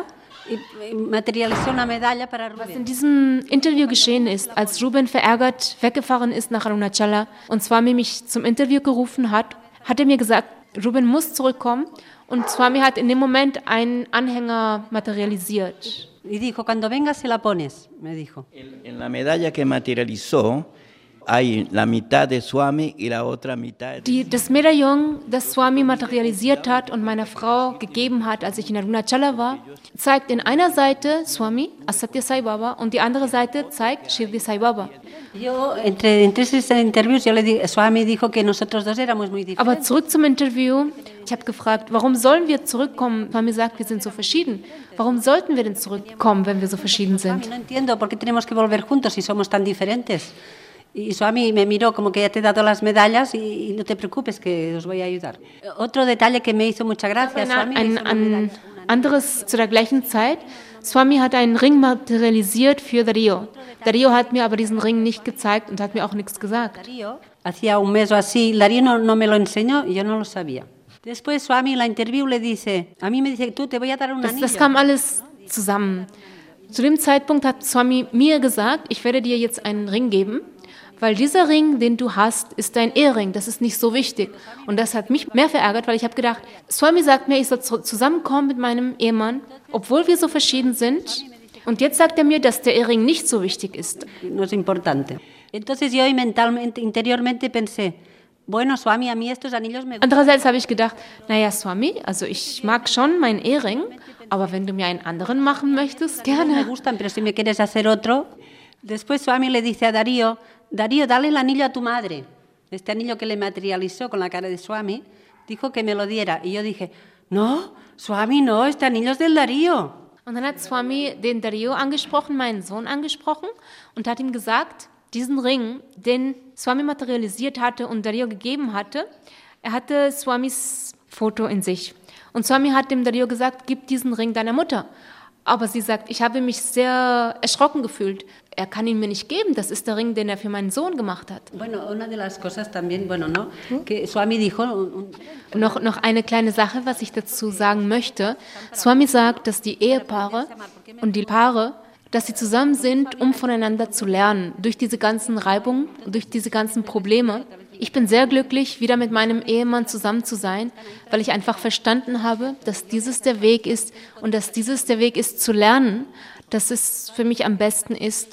y materializó una medalla para Rubén. Was in diesem Interview geschehen ist, als Ruben verärgert weggefahren ist nach Arunachala und Swami mich zum Interview gerufen hat, hat er mir gesagt, Ruben muss zurückkommen. Und Swami hat in dem Moment einen Anhänger materialisiert. Y dijo, cuando vengas se la pones, me dijo. En, en la medalla que materializó hay la mitad de Swami y la otra mitad. Die, das Medaillon, das Swami materialisiert hat und meiner Frau gegeben hat, als ich in Arunachala war, zeigt in einer Seite Swami, Asatya Sai Baba, und die andere Seite zeigt Shirdi Sai Baba. Yo, entre, entre esos interviews, yo le di, Swami dijo que nosotros dos éramos muy diferentes. Aber zurück zum Interview. Ich habe gefragt, warum sollen wir zurückkommen? Swami sagt, wir sind so verschieden. Warum sollten wir denn zurückkommen, wenn wir so verschieden sind? No entiendo por qué tenemos que volver juntos si somos tan diferentes. Y Swami me miró como que ya te he dado las medallas y, y no te preocupes que os voy a ayudar. Otro detalle que me hizo mucha gracia, Swami ein, ein anderes zu der gleichen Zeit. Swami hat einen Ring materialisiert für Darío. Darío hat mir aber diesen Ring nicht gezeigt und hat mir auch nichts gesagt. Darío, hacía un mes o así, Darío no, no me lo enseñó y yo no lo sabía. Después Swami en la interview le dice, a mí me dice, tú te voy a dar un das, anillo. Das kam alles zusammen. Zu dem Zeitpunkt hat Swami mir gesagt, ich werde dir jetzt einen Ring geben, weil dieser Ring, den du hast, ist dein Ehering, das ist nicht so wichtig. Und das hat mich mehr verärgert, weil ich habe gedacht, Swami sagt mir, ich soll zusammenkommen mit meinem Ehemann, obwohl wir so verschieden sind. Und jetzt sagt er mir, dass der Ehering nicht so wichtig ist. No es importante. Entonces yo mentalmente, interiormente pensé, bueno, Swami, a mí estos anillos me gustan. Andererseits habe ich gedacht, naja, Swami, also ich mag schon meinen Ehering, aber wenn du mir einen anderen machen möchtest, gerne. Me gustan, pero si me quieres hacer otro. Después Swami le dice a Darío, Darío, dale el anillo a tu madre. Este anillo que le materializó con la cara de Swami, dijo que me lo diera. Y yo dije, no, Swami, no, este anillo es del Darío. Und dann hat Swami den Darío angesprochen, meinen Sohn angesprochen und hat ihm gesagt, diesen Ring, den Swami materialisiert hatte und Darío gegeben hatte, er hatte Swamis Foto in sich. Und Swami hat dem Darío gesagt, gib diesen Ring deiner Mutter. Aber sie sagt, ich habe mich sehr erschrocken gefühlt. Er kann ihn mir nicht geben, das ist der Ring, den er für meinen Sohn gemacht hat. Bueno, una de las cosas también, bueno, no, que Swami dijo... Noch, noch eine kleine Sache, was ich dazu sagen möchte. Swami sagt, dass die Ehepaare und die Paare, dass sie zusammen sind, um voneinander zu lernen, durch diese ganzen Reibungen, durch diese ganzen Probleme. Ich bin sehr glücklich, wieder mit meinem Ehemann zusammen zu sein, weil ich einfach verstanden habe, dass dieses der Weg ist und dass dieses der Weg ist zu lernen, dass es für mich am besten ist.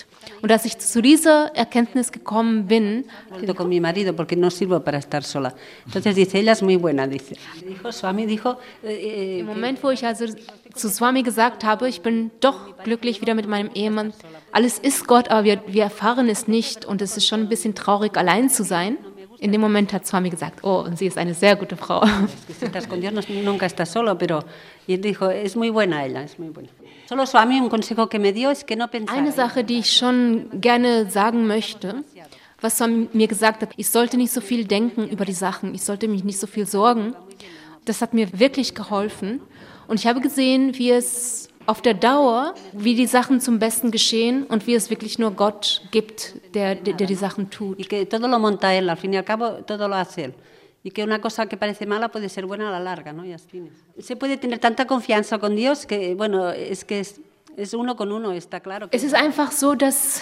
Und dass ich zu dieser Erkenntnis gekommen bin, Con mi marido porque no sirvo para estar sola. Entonces dice, ella es muy buena, dice. Dijo, Swami dijo, eh, im Moment, wo ich also zu Swami gesagt habe, ich bin doch glücklich wieder mit meinem Ehemann. Alles ist Gott, aber wir, wir erfahren es nicht und es ist schon ein bisschen traurig, allein zu sein. In dem Moment hat Swami gesagt, oh, und sie ist eine sehr gute Frau. si estás con Dios no- nunca estás solo, pero y él dijo, es muy buena ella, es muy buena. Solo Swami un consejo que me dio es que no pensara. Eine Sache, die ich schon gerne sagen möchte, was Swami mir gesagt hat, ich sollte nicht so viel denken über die Sachen, ich sollte mich nicht so viel sorgen. Das hat mir wirklich geholfen. Und ich habe gesehen, wie es auf der Dauer, wie die Sachen zum Besten geschehen und wie es wirklich nur Gott gibt, der, der, der die Sachen Y tut. que todo lo monta él, al fin y al cabo todo lo hace él. Y que una cosa que parece mala puede ser buena a la larga, ¿no? Y así. Se puede tener tanta confianza con Dios que, bueno, es que es, es uno con uno, está claro. Que Es ist einfach so, dass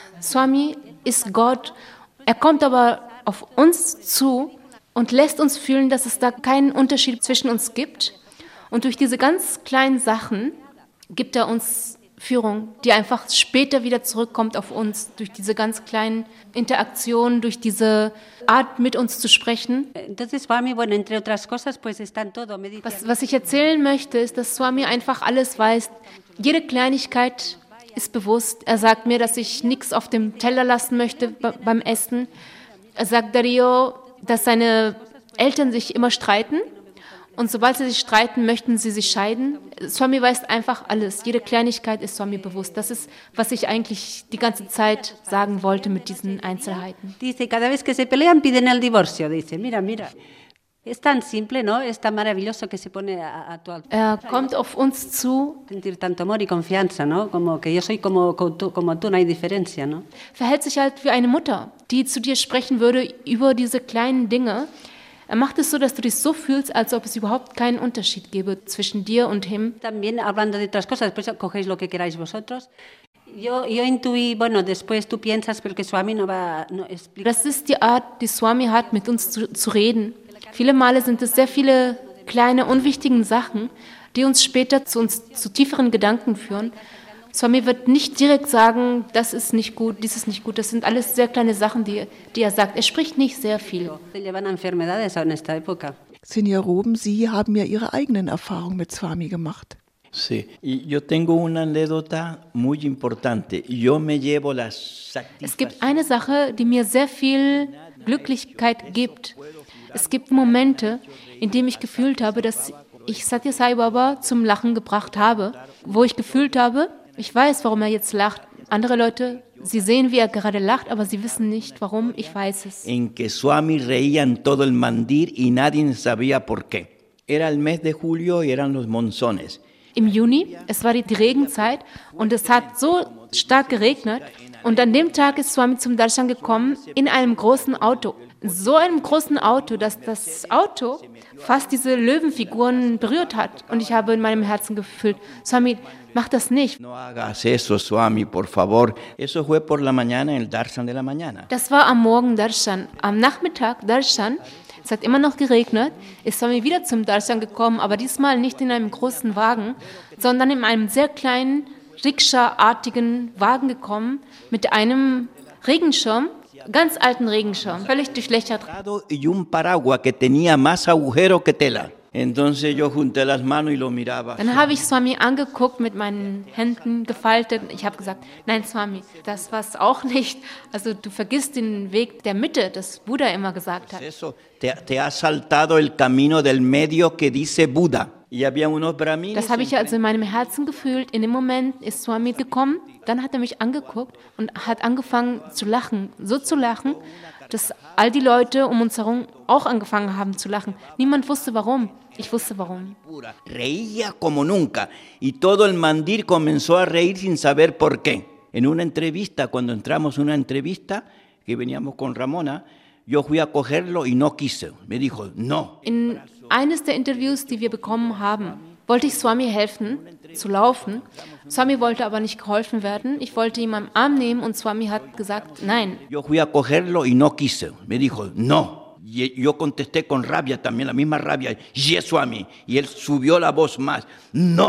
Swami ist Gott, er kommt aber auf uns zu und lässt uns fühlen, dass es da keinen Unterschied zwischen uns gibt. Und durch diese ganz kleinen Sachen gibt er uns Führung, die einfach später wieder zurückkommt auf uns, durch diese ganz kleinen Interaktionen, durch diese Art, mit uns zu sprechen. Entonces, Swami, bueno, entre otras cosas, pues está en todo. Me dice, Was, was ich erzählen möchte, ist, dass Swami einfach alles weiß. Jede Kleinigkeit ist bewusst. Er sagt mir, dass ich nichts auf dem Teller lassen möchte be- beim Essen. Er sagt Dario, dass seine Eltern sich immer streiten. Und sobald sie sich streiten, möchten sie sich scheiden. Swami weiß einfach alles. Jede Kleinigkeit ist Swami bewusst. Das ist, was ich eigentlich die ganze Zeit sagen wollte mit diesen Einzelheiten. dice, cada vez que se pelean piden el divorcio. Dice, mira, mira. Es tan simple, ¿no? Es tan maravilloso que se pone a, a tu altura. Er kommt auf uns zu, Sentir tanto amor y confianza, ¿no? Como que yo soy como, como, tú, como tú, no hay diferencia, ¿no? verhält sich halt wie eine Mutter, die zu dir sprechen würde über diese kleinen Dinge. Er macht es so, dass du dich so fühlst, als ob es überhaupt keinen Unterschied gäbe zwischen dir und ihm. También hablando de otras cosas, después cogéis lo que queráis vosotros. Yo, yo intuí, bueno, después tú piensas, pero que Swami no va no explica. Das ist die Art, die Swami hat, mit uns zu, zu reden. Viele Male sind es sehr viele kleine, unwichtigen Sachen, die uns später zu uns zu tieferen Gedanken führen. Swami wird nicht direkt sagen, das ist nicht gut, dies ist nicht gut. Das sind alles sehr kleine Sachen, die, die er sagt. Er spricht nicht sehr viel. Se llevan a enfermedades en esta época. Sinja Roben, Sie haben ja Ihre eigenen Erfahrungen mit Swami gemacht. Sí, y yo tengo una anécdota muy importante. Yo me llevo la Es gibt eine Sache, die mir sehr viel Glücklichkeit gibt. Es gibt Momente, in denen ich gefühlt habe, dass ich Satya Sai Baba zum Lachen gebracht habe, wo ich gefühlt habe, ich weiß, warum er jetzt lacht. Andere Leute, sie sehen, wie er gerade lacht, aber sie wissen nicht, warum. Ich weiß es. en que Swami reía en todo el mandir y nadie sabía por qué. Era el mes de julio y eran los monzones. Im Juni, es war die, die Regenzeit und es hat so stark geregnet. Und an dem Tag ist Swami zum Darshan gekommen in einem großen Auto. So einem großen Auto, dass das Auto fast diese Löwenfiguren berührt hat. Und ich habe in meinem Herzen gefühlt, Swami, mach das nicht. No hagas eso, Swami, por favor. Eso fue por la mañana, en el darshan de la mañana. Das war am Morgen Darshan. Am Nachmittag Darshan, es hat immer noch geregnet, ist Swami wieder zum Darshan gekommen, aber diesmal nicht in einem großen Wagen, sondern in einem sehr kleinen, Rikscha-artigen Wagen gekommen mit einem Regenschirm, ganz alten Regenschirm, völlig durchlöchert. Y un paraguas que tenía más agujero que tela. Entonces yo junté las manos y lo miraba. Dann habe ich Swami angeguckt, mit meinen Händen gefaltet. Ich habe gesagt, nein Swami, das war's auch nicht. Also du vergisst den Weg der Mitte, das Buddha immer gesagt hat. Eso, te, te ha saltado el camino del medio que dice Buda. Y había unos brahmines. Das habe ich also in meinem Herzen gefühlt. In dem Moment ist Swami gekommen, dann hat er mich angeguckt und hat angefangen zu lachen, so zu lachen, dass all die Leute um uns herum auch angefangen haben zu lachen. Niemand wusste warum. Ich wusste warum. Reía como nunca y todo el mandir comenzó a reír sin saber por qué. En una entrevista, cuando entramos en una entrevista, que veníamos con Ramona, yo fui a cogerlo y no quise. Me dijo, no. In eines der Interviews, die wir bekommen haben, wollte ich Swami helfen, zu laufen. Swami wollte aber nicht geholfen werden. Ich wollte ihn am Arm nehmen und Swami hat gesagt, nein. Yo fui a cogerlo y no quise. Me dijo, no. Y yo contesté con rabia también, la misma rabia. Yes, Swami. Y él subió la voz más. No.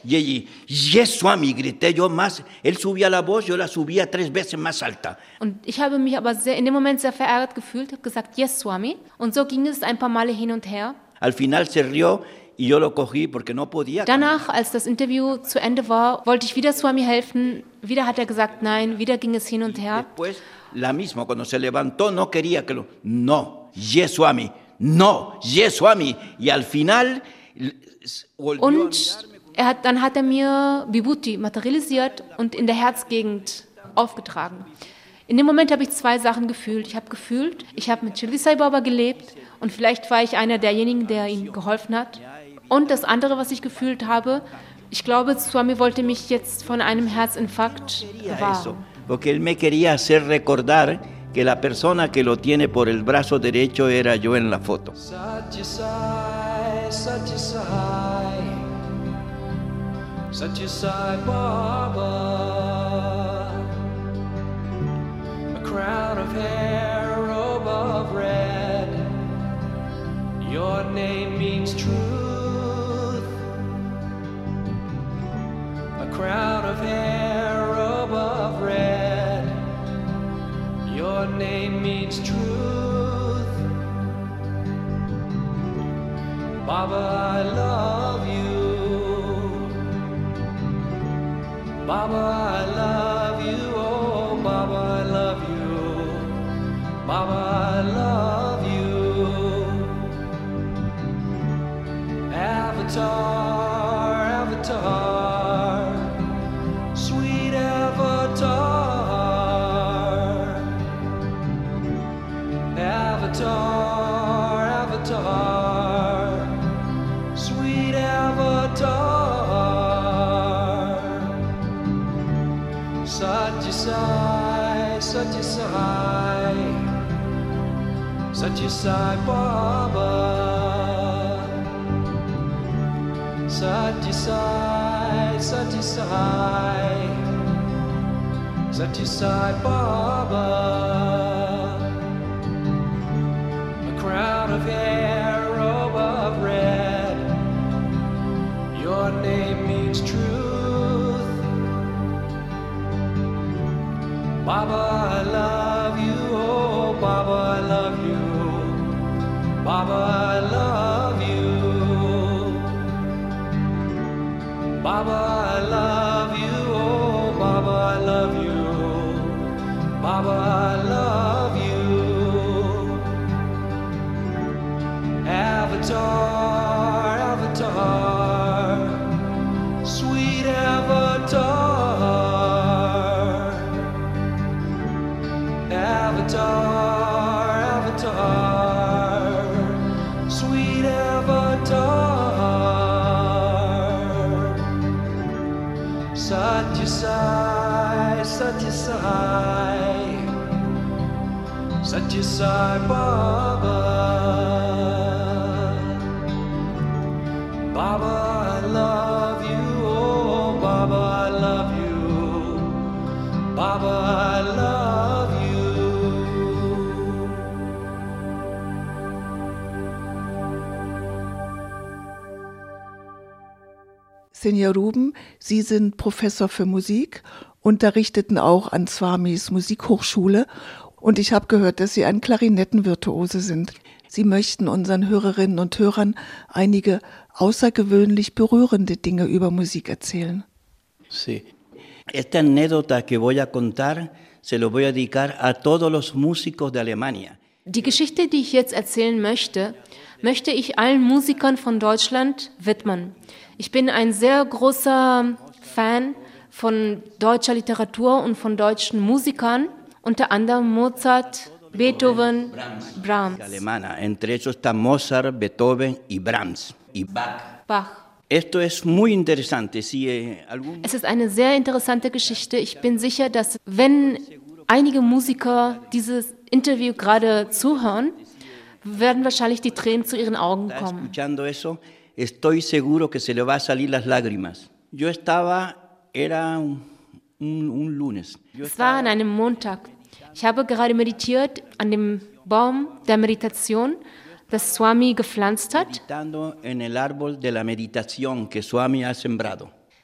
Y allí, yes, Swami, grité yo más. Él subía la voz, yo la subía tres veces más alta. Und ich habe mich aber sehr, in dem Moment sehr verärgert gefühlt, habe gesagt, yes, Swami. Und so ging es ein paar Male hin und her. Al final se rió y yo lo cogí porque no podía. Danach, als das Interview zu Ende war, wollte ich wieder Swami helfen. Wieder hat er gesagt, nein, wieder ging es hin und her. Después, la misma, cuando se levantó, no quería que lo... No, yes, Swami, no, yes, Swami. Y al final... Und er hat, dann hat er mir Vibhuti materialisiert und in der Herzgegend aufgetragen. In dem Moment habe ich zwei Sachen gefühlt. Ich habe gefühlt, ich habe mit Shirdi Sai Baba gelebt und vielleicht war ich einer derjenigen, der ihm geholfen hat. Und das andere, was ich gefühlt habe, ich glaube, Swami wollte mich jetzt von einem Herzinfarkt bewahren. Porque él me quería hacer recordar que la persona que lo tiene por el brazo derecho era yo en la foto. Satya Sai, Satya Sai, Satya Sai Baba. A crown of hair, robe of red. Your name means truth. A crown of hair, robe of red. Your name means truth. Baba, I love you. Baba, I love you. Oh, Baba, I love you. Baba, I love you. Avatar, Avatar, sweet Avatar. Avatar, Avatar, sweet Avatar. Satya Sai, Satya Sai, Satya Sai Baba. Satya Sai, Satya Sai, Satya Sai Baba. A crown of hair, robe of red. Your name means truth. Baba, I love you. Oh, Baba, I love you. Baba, I love you. Baba, I love you. Oh, Baba, I love you. Baba, I love you. Avatar, Avatar, sweet Avatar. Avatar, Avatar, sweet Avatar. Satya Sai, Satya Sai, Satya Sai Baba. Baba, I love you. Oh, Baba, I love you. Baba, I love you. Senor Ruben, Sie sind Professor für Musik, unterrichteten auch an Swamis Musikhochschule und ich habe gehört, dass Sie ein Klarinettenvirtuose sind. Sie möchten unseren Hörerinnen und Hörern einige außergewöhnlich berührende Dinge über Musik erzählen. Sí. Esta anécdota que voy a contar se lo voy a dedicar a todos los músicos de Alemania. Die Geschichte, die ich jetzt erzählen möchte, möchte ich allen Musikern von Deutschland widmen. Ich bin ein sehr großer Fan von deutscher Literatur und von deutschen Musikern, unter anderem Mozart, Beethoven, Brahms. Alemana. Entre ellos está Mozart, Beethoven y Brahms y Bach. Bach. Esto es muy interesante. Si, eh, algún... Es ist eine sehr interessante Geschichte. Ich bin sicher, dass wenn einige Musiker dieses Interview gerade zuhören, werden wahrscheinlich die Tränen zu ihren Augen Está kommen. escuchando eso, estoy seguro que se le va a salir las lágrimas. Yo estaba, era un, un, un lunes. Yo Es war an einem Montag. Ich habe gerade meditiert an dem Baum der Meditation, das Swami gepflanzt hat. meditando en el árbol de la meditación que Swami ha sembrado.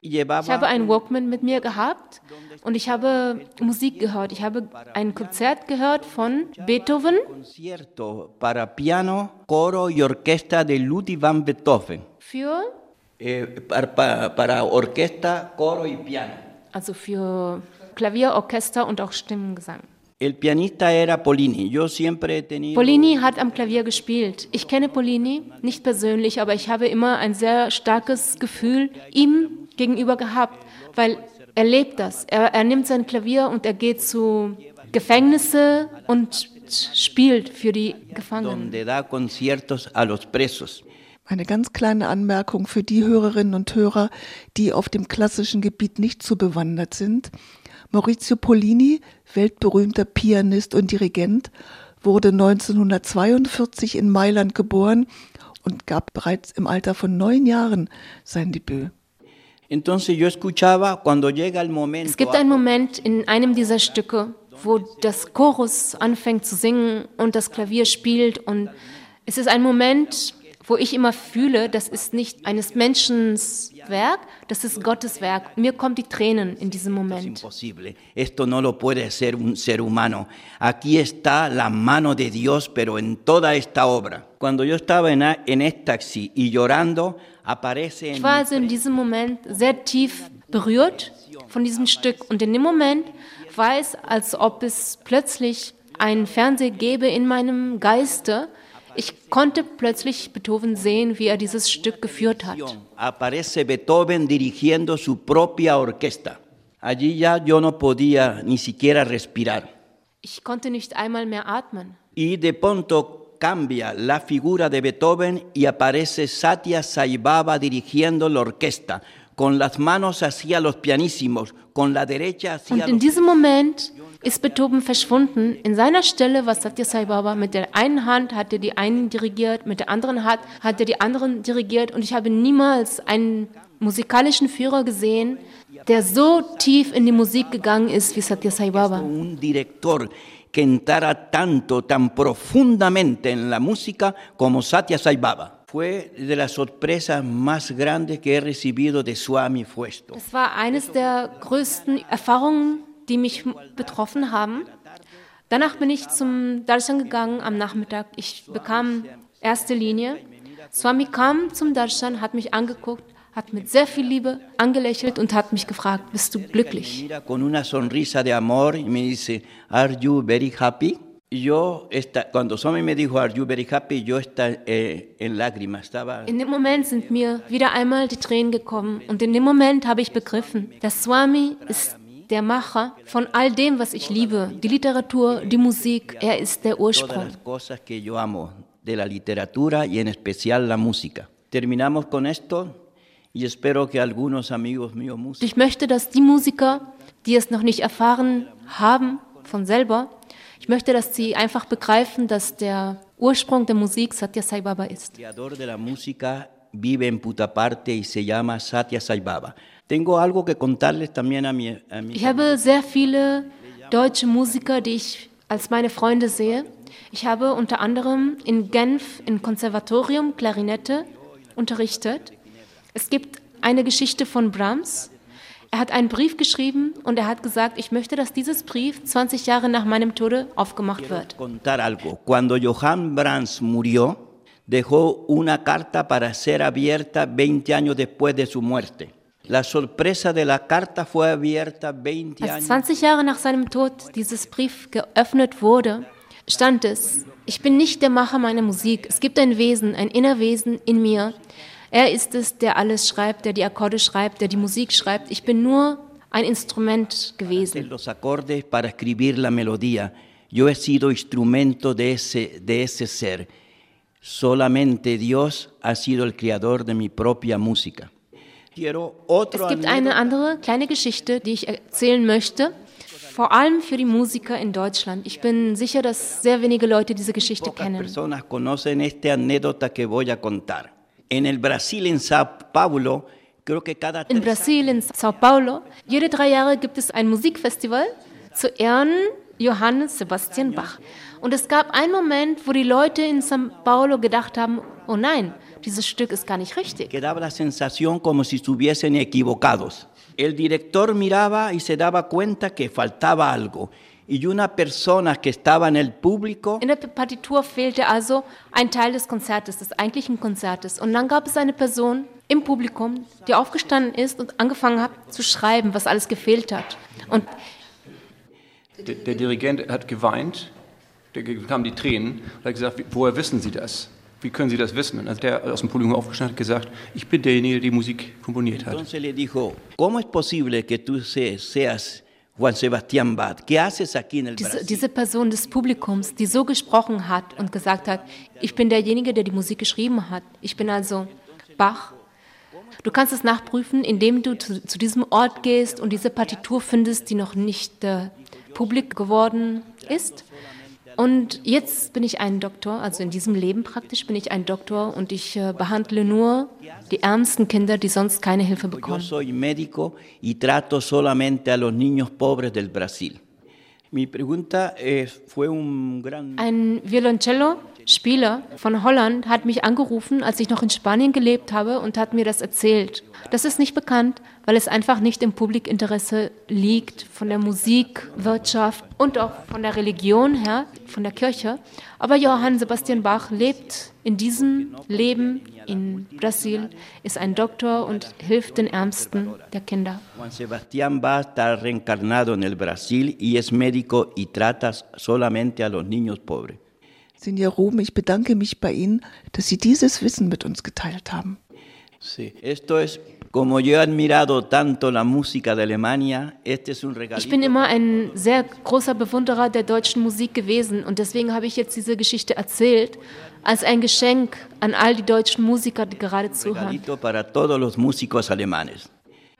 Ich habe einen Walkman mit mir gehabt und ich habe Musik gehört. Ich habe ein Konzert gehört von Beethoven. Concierto para piano, coro y orquesta de Ludwig van Beethoven. Für? Eh, para, para orquesta, coro y piano. Also für Klavier, Orchester und auch Stimmengesang. El pianista era Polini. Yo siempre he tenido... Polini hat am Klavier gespielt. Ich kenne Polini, nicht persönlich, aber ich habe immer ein sehr starkes Gefühl ihm gegenüber gehabt, weil er lebt das. Er, er nimmt sein Klavier und er geht zu Gefängnisse und spielt für die Gefangenen. Donde da conciertos a los presos. Eine ganz kleine Anmerkung für die Hörerinnen und Hörer, die auf dem klassischen Gebiet nicht so bewandert sind. Maurizio Pollini, weltberühmter Pianist und Dirigent, wurde neunzehnhundertzweiundvierzig in Mailand geboren und gab bereits im Alter von neun Jahren sein Debüt. Entonces yo escuchaba cuando llega el momento. Es gibt einen Moment in einem dieser Stücke, wo das Chorus anfängt zu singen und das Klavier spielt und es ist ein Moment, wo ich immer fühle, das ist nicht eines Menschen Werk, das ist Gottes Werk. Mir kommen die Tränen in diesem Moment. Esto no lo puede hacer un ser humano. Aquí está la mano de Dios, pero en toda esta obra. Cuando yo estaba en, en éxtasis y llorando, aparece. Ich war also in diesem Moment sehr tief berührt von diesem Stück und in dem Moment war es, als ob es plötzlich einen Fernseher gäbe in meinem Geiste. Ich konnte plötzlich Beethoven sehen, wie er dieses Stück geführt hat. Aparece Beethoven dirigiendo su propia orquesta. Allí ya yo no podía ni siquiera respirar. Ich konnte nicht einmal mehr atmen. Y de pronto cambia la figura de Beethoven y aparece Satya Sai Baba dirigiendo la orquesta, con las manos hacia los pianísimos, con la derecha hacia los... Und in diesem Moment ist Beethoven verschwunden. In seiner Stelle war Satya Sai Baba. Mit der einen Hand hat er die einen dirigiert, mit der anderen Hand hat er die anderen dirigiert. Und ich habe niemals einen musikalischen Führer gesehen, der so tief in die Musik gegangen ist wie Satya Sai Baba. Un director que entrara tanto, tan profundamente en la música como Satya Sai Baba. Fue de las sorpresas más grandes que he recibido de Swami fue esto. Das war eines der größten Erfahrungen, die mich betroffen haben. Danach bin ich zum Darshan gegangen am Nachmittag. Ich bekam erste Linie. Swami kam zum Darshan, hat mich angeguckt, hat mit sehr viel Liebe angelächelt und hat mich gefragt, bist du glücklich? Mira con una sonrisa de amor y me dice, are you very happy? Yo, esta, cuando Swami me dijo, are you very happy? Yo está, eh, en lágrimas estaba. In dem Moment sind mir wieder einmal die Tränen gekommen und in dem Moment habe ich begriffen, dass Swami ist der Macher von all dem, was ich liebe, die Literatur, die Musik, er ist der Ursprung. Todas las cosas que yo amo de la literatura y en especial la música. Terminamos con esto y espero que algunos amigos míos músicos. Ich möchte, dass die Musiker, die es noch nicht erfahren haben von selber, ich möchte, dass sie einfach begreifen, dass der Ursprung der Musik Satya Sai Baba ist. El creador de la música vive en Putaparte y se llama Satya Sai Baba. Tengo algo que contarles también a mi, a mi Ich habe sehr viele deutsche Musiker, die ich als meine Freunde sehe. Ich habe unter anderem in Genf im Konservatorium Klarinette unterrichtet. Es gibt eine Geschichte von Brahms. Er hat einen Brief geschrieben und er hat gesagt, ich möchte, dass dieses Brief zwanzig Jahre nach meinem Tode aufgemacht wird. Contar algo. Cuando Johann Brahms murió, dejó una carta para ser abierta veinte años después de su muerte. La sorpresa de la carta fue abierta veinte Als años. zwanzig Jahre nach seinem Tod dieses Brief geöffnet wurde, stand es, ich bin nicht der Macher meiner Musik. Es gibt ein Wesen, ein Innerwesen in mir. Er ist es, der alles schreibt, der die Akkorde schreibt, der die Musik schreibt. Ich bin nur ein Instrument gewesen. Los acordes para escribir la melodía. Yo he sido instrumento de ese, de ese ser. Solamente Dios ha sido el creador de mi propia música. Quiero otro Es gibt eine andere kleine Geschichte, die ich erzählen möchte, vor allem für die Musiker in Deutschland. Ich bin sicher, dass sehr wenige Leute diese Geschichte Pocas kennen. personas conocen esta anécdota que voy a contar. En el Brasil, en Sao Paulo, creo que cada In tres Brasil, in Sao Paulo, jede drei Jahre gibt es ein Musikfestival zu Ehren Johannes Sebastian Bach. Und es gab einen Moment, wo die Leute in Sao Paulo gedacht haben, oh nein, dieses Stück ist gar nicht richtig. Que daba la sensación como si estuviesen equivocados. El director miraba y se daba cuenta que faltaba algo. Y una persona que estaba en el público. In der Partitur fehlte also ein Teil des Konzertes, des eigentlichen Konzertes. Und dann gab es eine Person im Publikum, die aufgestanden ist und angefangen hat zu schreiben, was alles gefehlt hat. Und der, der Dirigent hat geweint, da kamen die Tränen und hat gesagt, woher wissen Sie das? Wie können Sie das wissen? Und als der aus dem Publikum aufgestanden hat, gesagt, ich bin derjenige, der die Musik komponiert hat. Entonces le dijo, ¿cómo es posible que tú seas Juan Sebastián Bach? ¿Qué haces aquí en el diese, Brasil? diese Person des Publikums, die so gesprochen hat und gesagt hat, ich bin derjenige, der die Musik geschrieben hat. Ich bin also Bach. Du kannst es nachprüfen, indem du zu, zu diesem Ort gehst und diese Partitur findest, die noch nicht äh, publik geworden ist. Und jetzt bin ich ein Doktor, also in diesem Leben praktisch bin ich ein Doktor und ich äh, behandle nur die ärmsten Kinder, die sonst keine Hilfe bekommen. Yo soy médico y trato solamente a los niños pobres del Brasil. Mi pregunta es, fue un gran... Ein Violoncello-Spieler von Holland hat mich angerufen, als ich noch in Spanien gelebt habe und hat mir das erzählt. Das ist nicht bekannt, weil es einfach nicht im Publikinteresse liegt, von der Musikwirtschaft und auch von der Religion her, von der Kirche. Aber Johann Sebastian Bach lebt in diesem Leben in Brasil, ist ein Doktor und hilft den Ärmsten der Kinder. Juan Sebastián Bach está reencarnado en el Brasil y es médico y trata solamente a los niños pobres. Sinja Ruben, ich bedanke mich bei Ihnen, dass Sie dieses Wissen mit uns geteilt haben. Sí. Esto es, como yo he admirado tanto la música de Alemania, este es un regalito. Ich bin immer ein sehr großer Bewunderer der deutschen Musik gewesen und deswegen habe ich jetzt diese Geschichte erzählt, als ein Geschenk an all die deutschen Musiker, die gerade zuhören. Regalito para todos los músicos alemanes.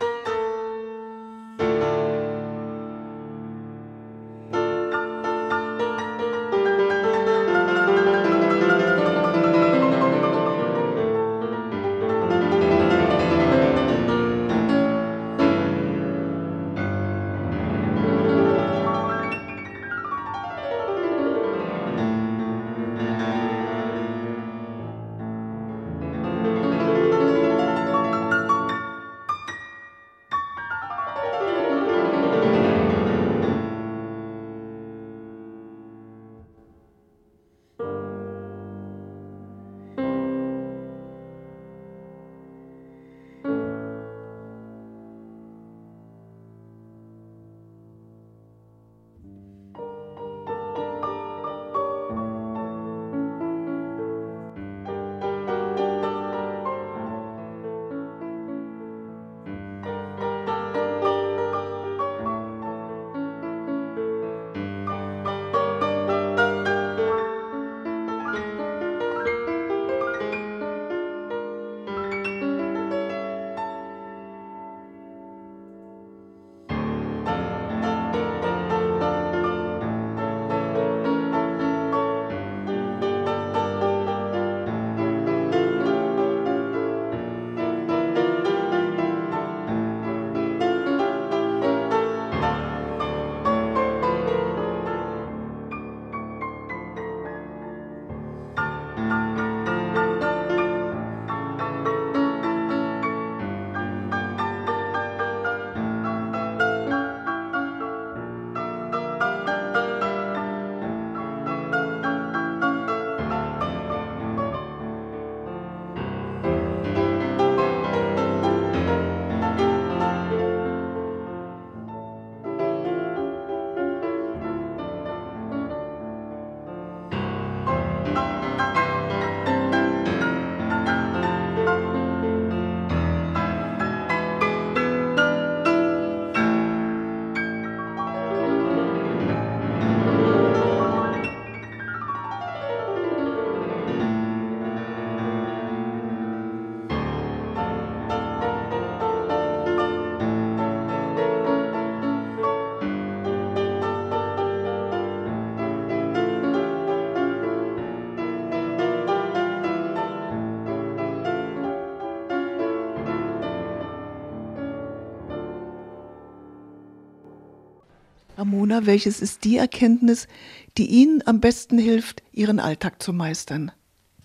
Ramona, welches ist die Erkenntnis, die Ihnen am besten hilft, Ihren Alltag zu meistern?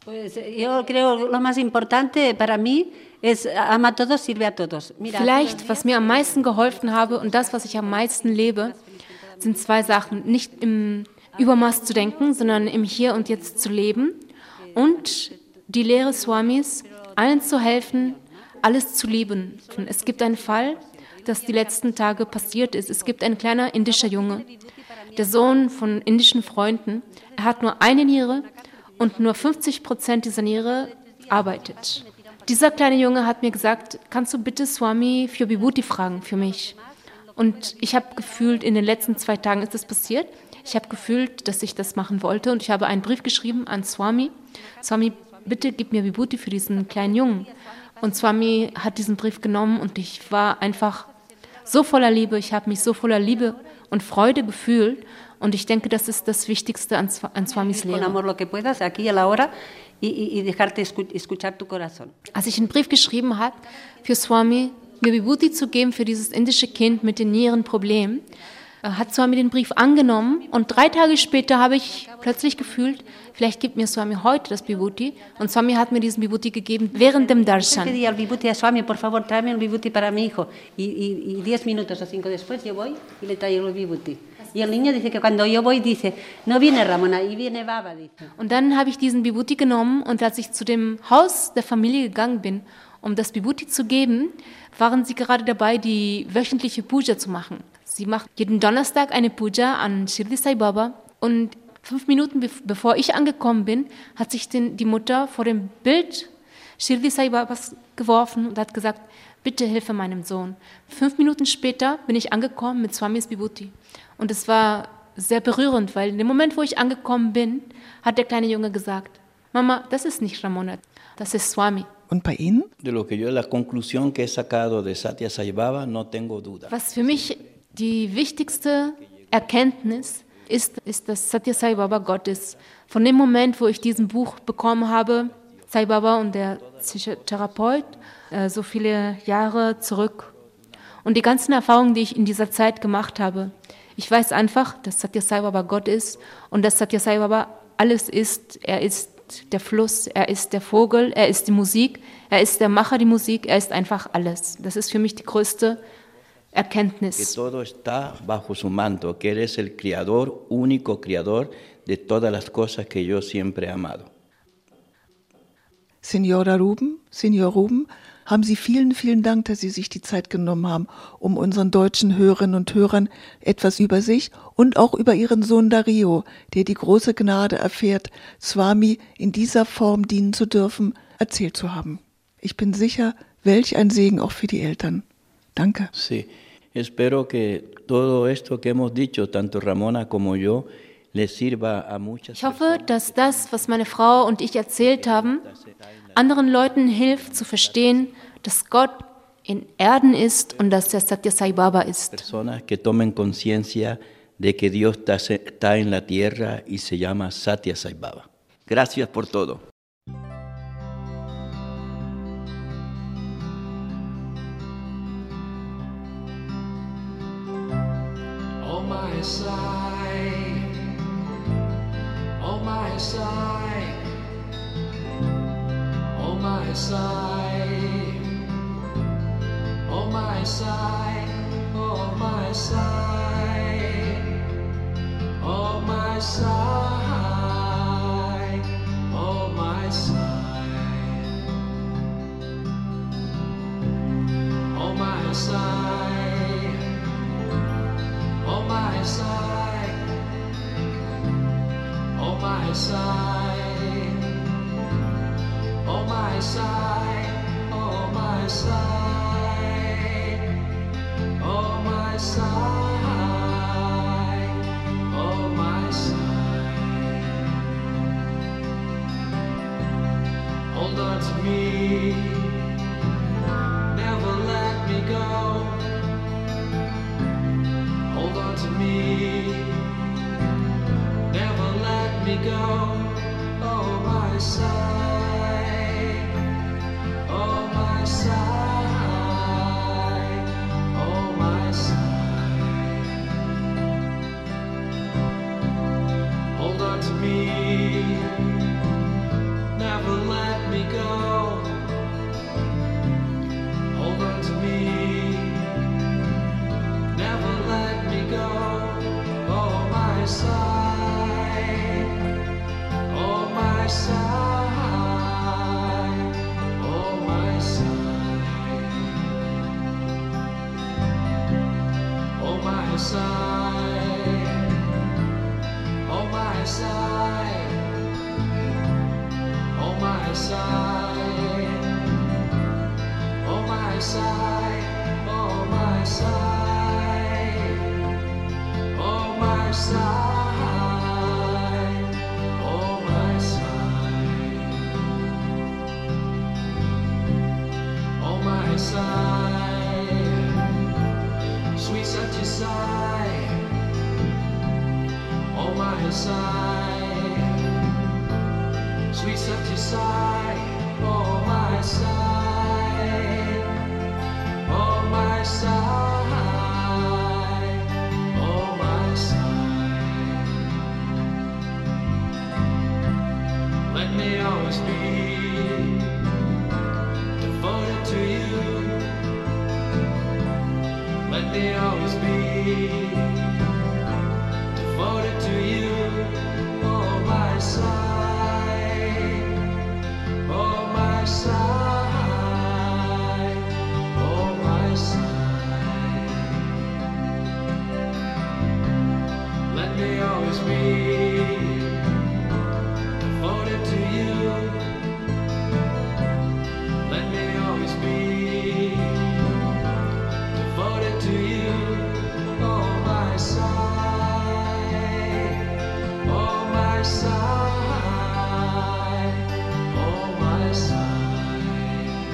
Pues yo creo lo más importante para mí es ama a todos, sirve a todos. Mira, Vielleicht, was mir am meisten geholfen habe und das, was ich am meisten lebe, sind zwei Sachen. Nicht im Übermaß zu denken, sondern im Hier und Jetzt zu leben. Und die Lehre Swamis, allen zu helfen, alles zu lieben. Es gibt einen Fall, das die letzten Tage passiert ist. Es gibt ein kleiner indischer Junge, der Sohn von indischen Freunden. Er hat nur eine Niere und nur fünfzig Prozent dieser Niere arbeitet. Dieser kleine Junge hat mir gesagt, kannst du bitte Swami für Vibhuti fragen, für mich? Und ich habe gefühlt, in den letzten zwei Tagen ist das passiert, ich habe gefühlt, dass ich das machen wollte und ich habe einen Brief geschrieben an Swami. Swami, bitte gib mir Vibhuti für diesen kleinen Jungen. Und Swami hat diesen Brief genommen und ich war einfach so voller Liebe, ich habe mich so voller Liebe und Freude gefühlt und ich denke, das ist das Wichtigste an, an Swamis Lehre. Als ich einen Brief geschrieben habe, für Swami, mir Vibhuti zu geben für dieses indische Kind mit den Nierenproblemen, hat Swami den Brief angenommen und drei Tage später habe ich plötzlich gefühlt, vielleicht gibt mir Swami heute das Vibhuti und Swami hat mir diesen Vibhuti gegeben während dem Darshan. Pedí al Vibhuti a Swami, por favor, tráeme un Vibhuti para mi hijo. Y, y, y diez minutos o cinco después yo voy y le traigo el Vibhuti. Y el niño dice que cuando yo voy dice, no viene Ramona, y viene Baba, dice. Und dann habe ich diesen Vibhuti genommen und als ich zu dem Haus der Familie gegangen bin, um das Vibhuti zu geben, waren sie gerade dabei, die wöchentliche Puja zu machen. Sie macht jeden Donnerstag eine Puja an Shirdi Sai Baba und fünf Minuten be- bevor ich angekommen bin, hat sich den, die Mutter vor dem Bild Shirdi Sai Babas geworfen und hat gesagt, bitte hilfe meinem Sohn. Fünf Minuten später bin ich angekommen mit Swamis Vibhuti und es war sehr berührend, weil in dem Moment, wo ich angekommen bin, hat der kleine Junge gesagt, Mama, das ist nicht Ramona, das ist Swami. Und bei Ihnen? De lo que yo, la conclusión que he sacado de Satya Sai Baba, no tengo duda. Was für mich die wichtigste Erkenntnis ist, ist, dass Satya Sai Baba Gott ist. Von dem Moment, wo ich diesen Buch bekommen habe, Sai Baba und der Psychotherapeut, äh, so viele Jahre zurück. Und die ganzen Erfahrungen, die ich in dieser Zeit gemacht habe. Ich weiß einfach, dass Satya Sai Baba Gott ist und dass Satya Sai Baba alles ist. Er ist der Fluss, er ist der Vogel, er ist die Musik, er ist der Macher der Musik, er ist einfach alles. Das ist für mich die größte Erkenntnis. Que todo está bajo su manto, que eres el creador, único creador de todas las cosas que yo siempre he amado. Signora Ruben, Signor Ruben, haben Sie vielen, vielen Dank, dass Sie sich die Zeit genommen haben, um unseren deutschen Hörerinnen und Hörern etwas über sich und auch über Ihren Sohn Dario, der die große Gnade erfährt, Swami in dieser Form dienen zu dürfen, erzählt zu haben. Ich bin sicher, welch ein Segen auch für die Eltern. Danke. Sí, espero que todo esto que hemos dicho, tanto Ramona como yo, les sirva a muchas Ich hoffe, dass das, was meine Frau und ich erzählt haben, anderen Leuten hilft zu verstehen, dass Gott in Erden ist und dass er Satya Sai Baba ist. personas que tomen conciencia de que Dios está, está en la tierra y se llama Satya Sai Baba. Gracias por todo. On my side, on my side, on my side, on my side, on my side, on my side, on my side, on my side. On my side, on my side, on my side, on my side, on my side, on my side. Hold on to me, never let me go. Hold on to me, never let me go. Oh, my side, oh, my side, oh, my side. Hold on to me, never my side, on my side, on my side, on my side, on my side, on my side, on my side, on my side, sweet satisfied, on my side, sweet satisfied, on my side, on my side, on my side. Let me always be devoted to you. Let me always be devoted to you. On my side, on my side, on my side. Let me always be devoted to you. Let me always be devoted to you. On my side, on my side, on my side,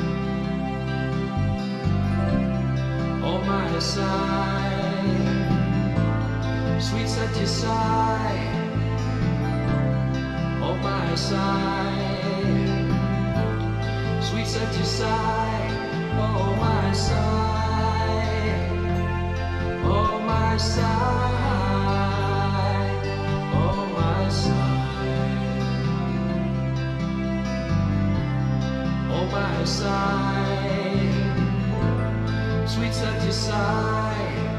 on my side, sweet satisfied, on my side, sweet satisfied, on my side, on my side, on my side, on my side, sweet satisfied,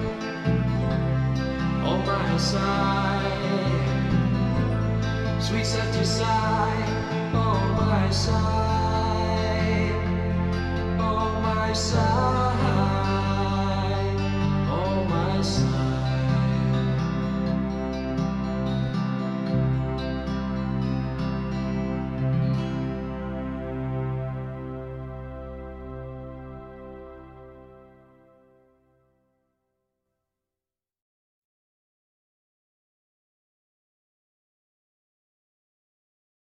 on my side, sweet satisfied, on my side, on my side.